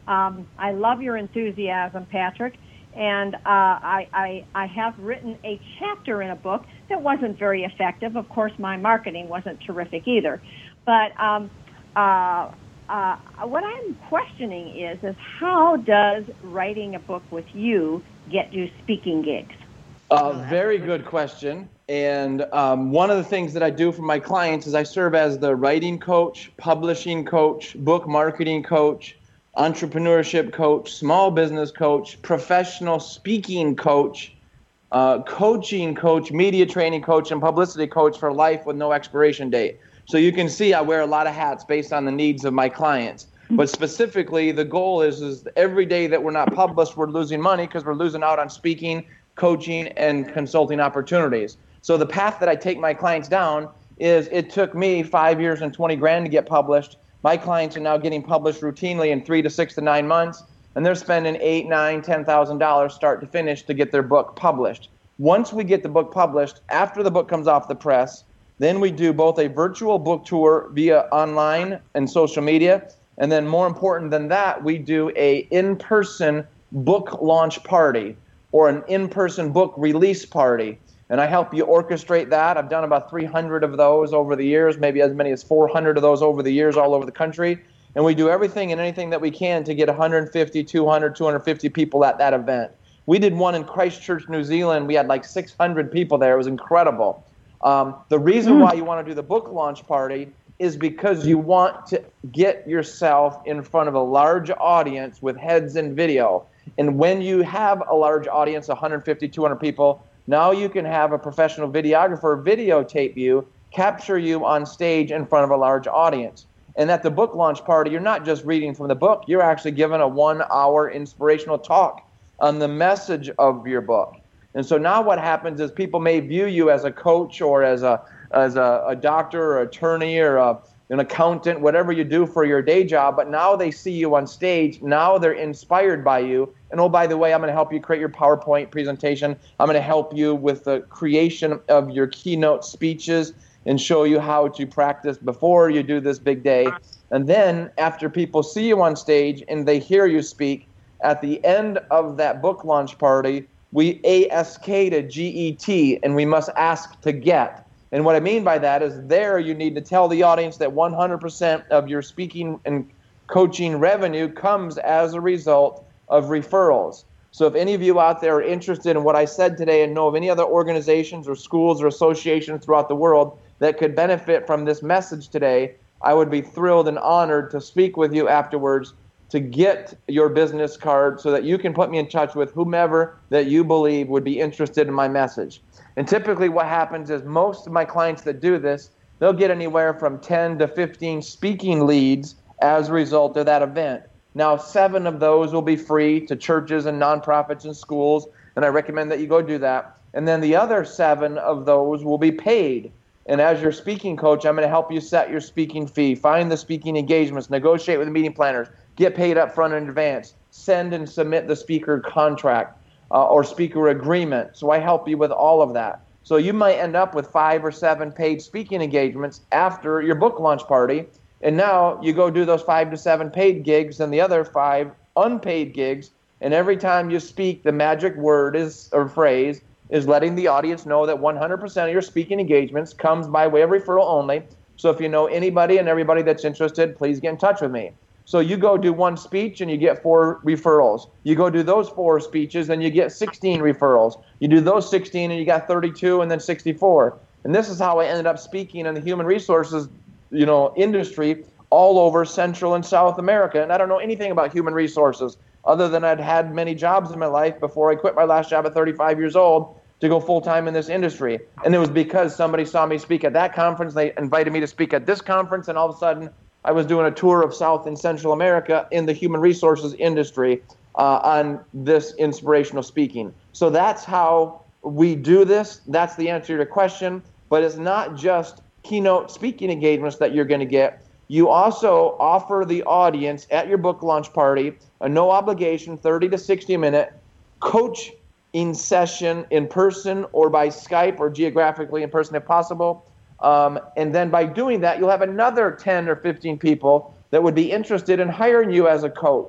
Um, I love your enthusiasm, Patrick, and uh, I, I, I have written a chapter in a book that wasn't very effective. Of course, my marketing wasn't terrific either. But um, uh, uh, what I'm questioning is, is how does writing a book with you get you speaking gigs? Uh, very good question. And um, one of the things that I do for my clients is I serve as the writing coach, publishing coach, book marketing coach, entrepreneurship coach, small business coach, professional speaking coach, uh, coaching coach, media training coach, and publicity coach for life with no expiration date. So you can see I wear a lot of hats based on the needs of my clients. But specifically, the goal is, is every day that we're not published, we're losing money because we're losing out on speaking, coaching, and consulting opportunities. So the path that I take my clients down is it took me five years and twenty grand to get published. My clients are now getting published routinely in three to six to nine months, and they're spending eight, nine, ten thousand dollars start to finish to get their book published. Once we get the book published, after the book comes off the press, then we do both a virtual book tour via online and social media, and then more important than that, we do a in-person book launch party or an in-person book release party. And I help you orchestrate that. I've done about three hundred of those over the years, maybe as many as four hundred of those over the years all over the country. And we do everything and anything that we can to get one hundred fifty, two hundred, two hundred fifty people at that event. We did one in Christchurch, New Zealand. We had like six hundred people there. It was incredible. Um, the reason why you want to do the book launch party is because you want to get yourself in front of a large audience with heads and video. And when you have a large audience, one hundred fifty, two hundred people, now you can have a professional videographer videotape you, capture you on stage in front of a large audience. And at the book launch party, you're not just reading from the book, you're actually given a one-hour inspirational talk on the message of your book. And so now what happens is people may view you as a coach or as a as a, a doctor or attorney or a, an accountant, whatever you do for your day job, but now they see you on stage, now they're inspired by you. And oh, by the way, I'm going to help you create your PowerPoint presentation. I'm going to help you with the creation of your keynote speeches and show you how to practice before you do this big day. And then after people see you on stage and they hear you speak, at the end of that book launch party, we A S K to G E T, and we must ask to get. And what I mean by that is there you need to tell the audience that one hundred percent of your speaking and coaching revenue comes as a result of referrals. So if any of you out there are interested in what I said today and know of any other organizations or schools or associations throughout the world that could benefit from this message today, I would be thrilled and honored to speak with you afterwards to get your business card so that you can put me in touch with whomever that you believe would be interested in my message. And typically what happens is most of my clients that do this, they'll get anywhere from ten to fifteen speaking leads as a result of that event. Now, seven of those will be free to churches and nonprofits and schools, and I recommend that you go do that. And then the other seven of those will be paid. And as your speaking coach, I'm going to help you set your speaking fee, find the speaking engagements, negotiate with the meeting planners, get paid up front in advance, send and submit the speaker contract uh, or speaker agreement. So I help you with all of that. So you might end up with five or seven paid speaking engagements after your book launch party. And now you go do those five to seven paid gigs and the other five unpaid gigs. And every time you speak, the magic word is or phrase is letting the audience know that one hundred percent of your speaking engagements comes by way of referral only. So if you know anybody and everybody that's interested, please get in touch with me. So you go do one speech and you get four referrals. You go do those four speeches and you get sixteen referrals. You do those sixteen and you got thirty-two and then sixty-four. And this is how I ended up speaking in the human resources, you know, industry all over Central and South America. And I don't know anything about human resources other than I'd had many jobs in my life before I quit my last job at thirty-five years old to go full-time in this industry. And it was because somebody saw me speak at that conference, they invited me to speak at this conference, and all of a sudden I was doing a tour of South and Central America in the human resources industry uh, on this inspirational speaking. So that's how we do this. That's the answer to your question. But it's not just keynote speaking engagements that you're going to get. You also offer the audience at your book launch party a no obligation thirty to sixty minute coaching session in person or by Skype or geographically in person if possible. Um, and then by doing that, you'll have another ten or fifteen people that would be interested in hiring you as a coach.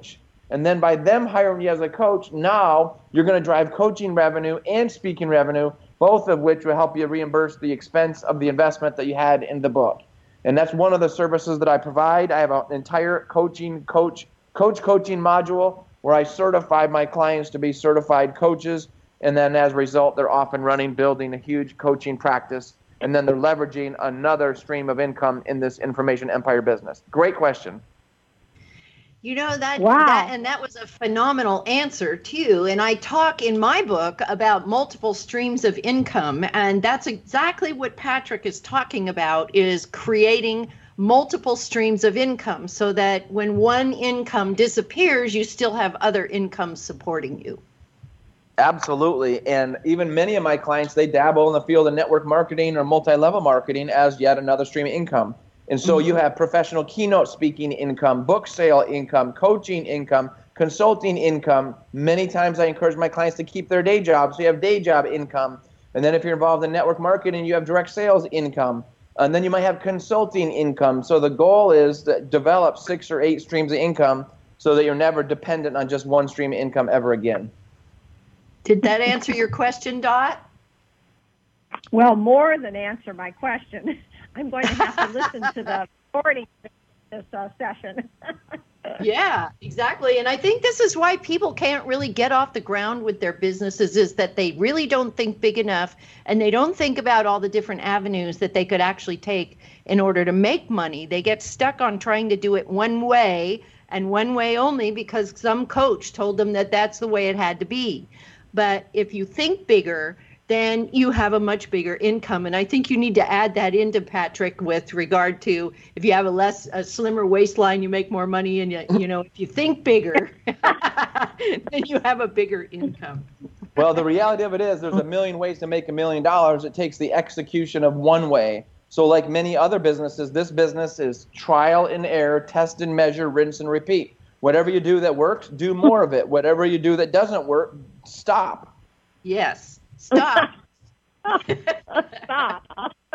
And then by them hiring you as a coach, now you're going to drive coaching revenue and speaking revenue, both of which will help you reimburse the expense of the investment that you had in the book. And that's one of the services that I provide. I have an entire coaching coach coach coaching module where I certify my clients to be certified coaches. And then as a result, they're off and running, building a huge coaching practice. And then they're leveraging another stream of income in this information empire business. Great question. You know, that, Wow. that, and that was a phenomenal answer too. And I talk in my book about multiple streams of income, and that's exactly what Patrick is talking about, is creating multiple streams of income so that when one income disappears, you still have other income supporting you. Absolutely. And even many of my clients, they dabble in the field of network marketing or multi-level marketing as yet another stream of income. And so you have professional keynote speaking income, book sale income, coaching income, consulting income. Many times I encourage my clients to keep their day jobs, so you have day job income. And then if you're involved in network marketing, you have direct sales income. And then you might have consulting income. So the goal is to develop six or eight streams of income so that you're never dependent on just one stream of income ever again. Did that answer your question, Dot? Well, more than answer my question. I'm going to have to listen to the recording of this uh, session. Yeah, exactly. And I think this is why people can't really get off the ground with their businesses, is that they really don't think big enough, and they don't think about all the different avenues that they could actually take in order to make money. They get stuck on trying to do it one way and one way only because some coach told them that that's the way it had to be. But if you think bigger, then you have a much bigger income. And I think you need to add that into, Patrick, with regard to if you have a less a slimmer waistline, you make more money. And, you, you know, if you think bigger, then you have a bigger income. Well, the reality of it is there's a million ways to make a million dollars. It takes the execution of one way. So like many other businesses, this business is trial and error, test and measure, rinse and repeat. Whatever you do that works, do more of it. Whatever you do that doesn't work, stop. Yes. Stop. Stop.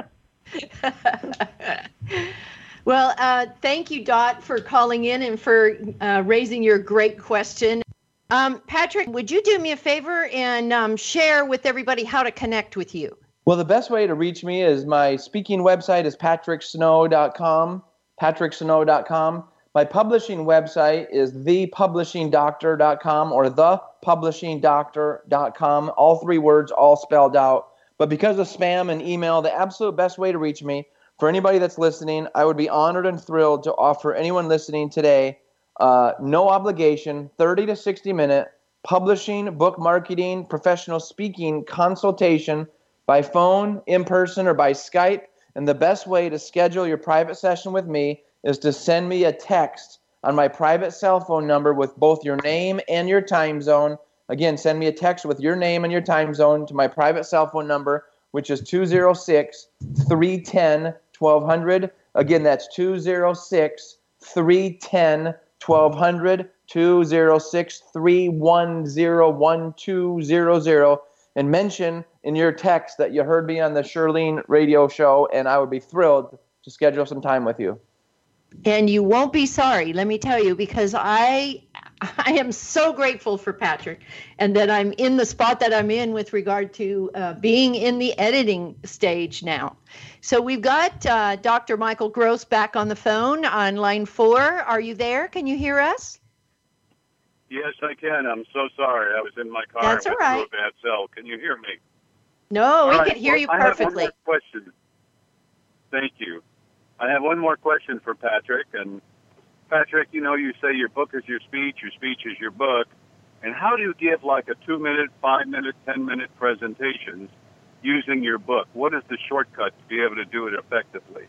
Well, uh, thank you, Dot, for calling in and for uh, raising your great question. Um, Patrick, would you do me a favor and um, share with everybody how to connect with you? Well, the best way to reach me is my speaking website is patrick snow dot com, patrick snow dot com. My publishing website is the publishing doctor dot com or the publishing doctor dot com, all three words, all spelled out. But because of spam and email, the absolute best way to reach me, for anybody that's listening, I would be honored and thrilled to offer anyone listening today uh, no obligation, thirty to sixty minute publishing, book marketing, professional speaking consultation by phone, in person, or by Skype. And the best way to schedule your private session with me is to send me a text on my private cell phone number with both your name and your time zone. Again, send me a text with your name and your time zone to my private cell phone number, which is two oh six, three one zero, one two zero zero. Again, that's two oh six, three one zero, one two zero zero, two oh six, three one zero, one two zero zero. And mention in your text that you heard me on the Shirlene radio show, and I would be thrilled to schedule some time with you. And you won't be sorry, let me tell you, because I I am so grateful for Patrick and that I'm in the spot that I'm in with regard to uh, being in the editing stage now. So we've got uh, Doctor Michael Gross back on the phone on line four. Are you there? Can you hear us? Yes, I can. I'm so sorry. I was in my car. That's all right. Through a bad cell. Can you hear me? No, all we right. can hear well, you I perfectly. have one more question. Thank you. I have one more question for Patrick. And Patrick, you know, you say your book is your speech, your speech is your book. And how do you give like a two-minute, five-minute, ten-minute presentations using your book? What is the shortcut to be able to do it effectively?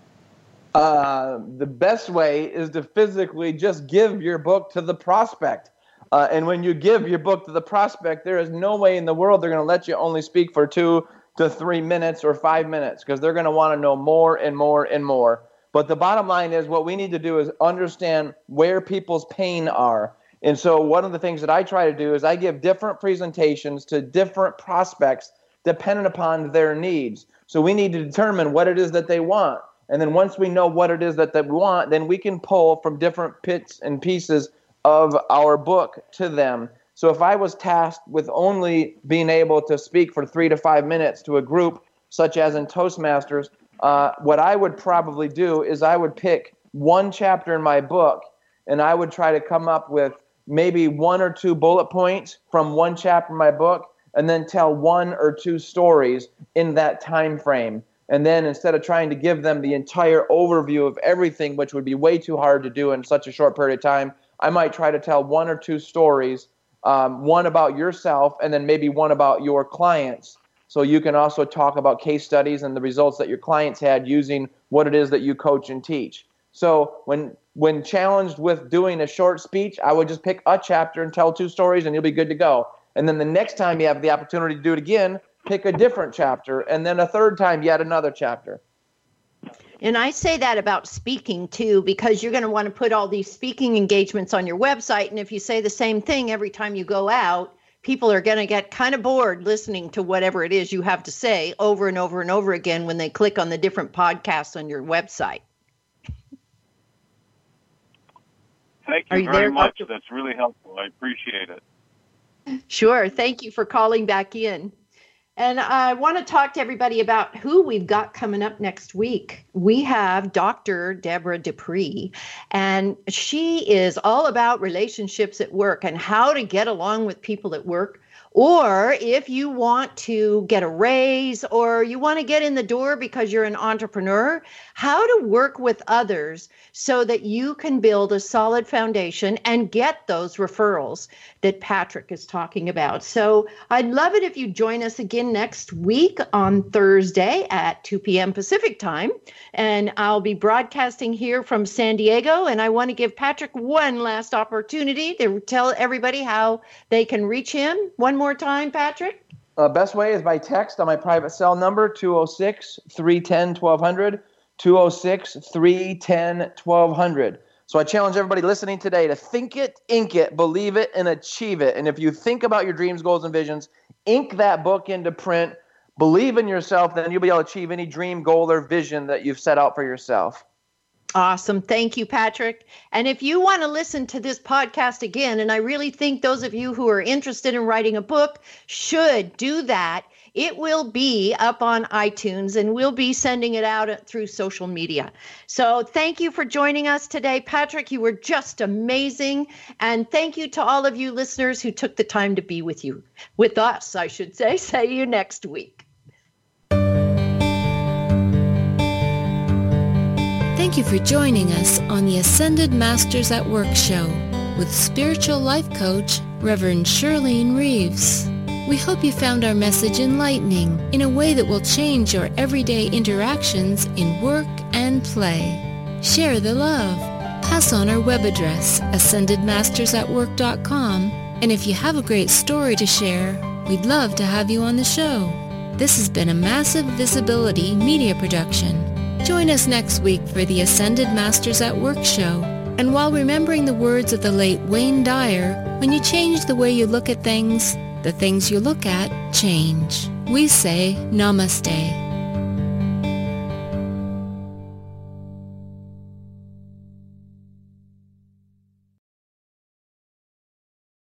Uh, the best way is to physically just give your book to the prospect. Uh, and when you give your book to the prospect, there is no way in the world they're going to let you only speak for two to three minutes or five minutes because they're going to want to know more and more and more. But the bottom line is what we need to do is understand where people's pain are. And so one of the things that I try to do is I give different presentations to different prospects dependent upon their needs. So we need to determine what it is that they want. And then once we know what it is that they want, then we can pull from different bits and pieces of our book to them. So if I was tasked with only being able to speak for three to five minutes to a group, such as in Toastmasters, uh, what I would probably do is I would pick one chapter in my book, and I would try to come up with maybe one or two bullet points from one chapter in my book, and then tell one or two stories in that time frame. And then instead of trying to give them the entire overview of everything, which would be way too hard to do in such a short period of time, I might try to tell one or two stories, um, one about yourself, and then maybe one about your clients. So you can also talk about case studies and the results that your clients had using what it is that you coach and teach. So when when challenged with doing a short speech, I would just pick a chapter and tell two stories, and you'll be good to go. And then the next time you have the opportunity to do it again, pick a different chapter, and then a third time yet another chapter. And I say that about speaking too, because you're going to want to put all these speaking engagements on your website. And if you say the same thing every time you go out, people are going to get kind of bored listening to whatever it is you have to say over and over and over again when they click on the different podcasts on your website. Thank you, you very there, much. Doctor That's really helpful. I appreciate it. Sure. Thank you for calling back in. And I want to talk to everybody about who we've got coming up next week. We have Doctor Deborah Dupree, and she is all about relationships at work and how to get along with people at work. Or if you want to get a raise, or you want to get in the door because you're an entrepreneur, how to work with others so that you can build a solid foundation and get those referrals that Patrick is talking about. So I'd love it if you join us again next week on Thursday at two p.m. Pacific time. And I'll be broadcasting here from San Diego. And I want to give Patrick one last opportunity to tell everybody how they can reach him. One more time, Patrick. Uh, best way is by text on my private cell number, two oh six, three one oh, twelve hundred, two oh six, three one oh, twelve hundred. So I challenge everybody listening today to think it, ink it, believe it, and achieve it. And if you think about your dreams, goals, and visions, ink that book into print, believe in yourself, then you'll be able to achieve any dream, goal, or vision that you've set out for yourself. Awesome. Thank you, Patrick. And if you want to listen to this podcast again, and I really think those of you who are interested in writing a book should do that, it will be up on iTunes, and we'll be sending it out through social media. So thank you for joining us today, Patrick. You were just amazing. And thank you to all of you listeners who took the time to be with you, with us, I should say. See you next week. Thank you for joining us on the Ascended Masters at Work show with spiritual life coach, Reverend Shirlene Reeves. We hope you found our message enlightening in a way that will change your everyday interactions in work and play. Share the love. Pass on our web address, ascended masters at work dot com. And if you have a great story to share, we'd love to have you on the show. This has been a Massive Visibility media production. Join us next week for the Ascended Masters at Work show. And while remembering the words of the late Wayne Dyer, when you change the way you look at things, the things you look at change. We say namaste.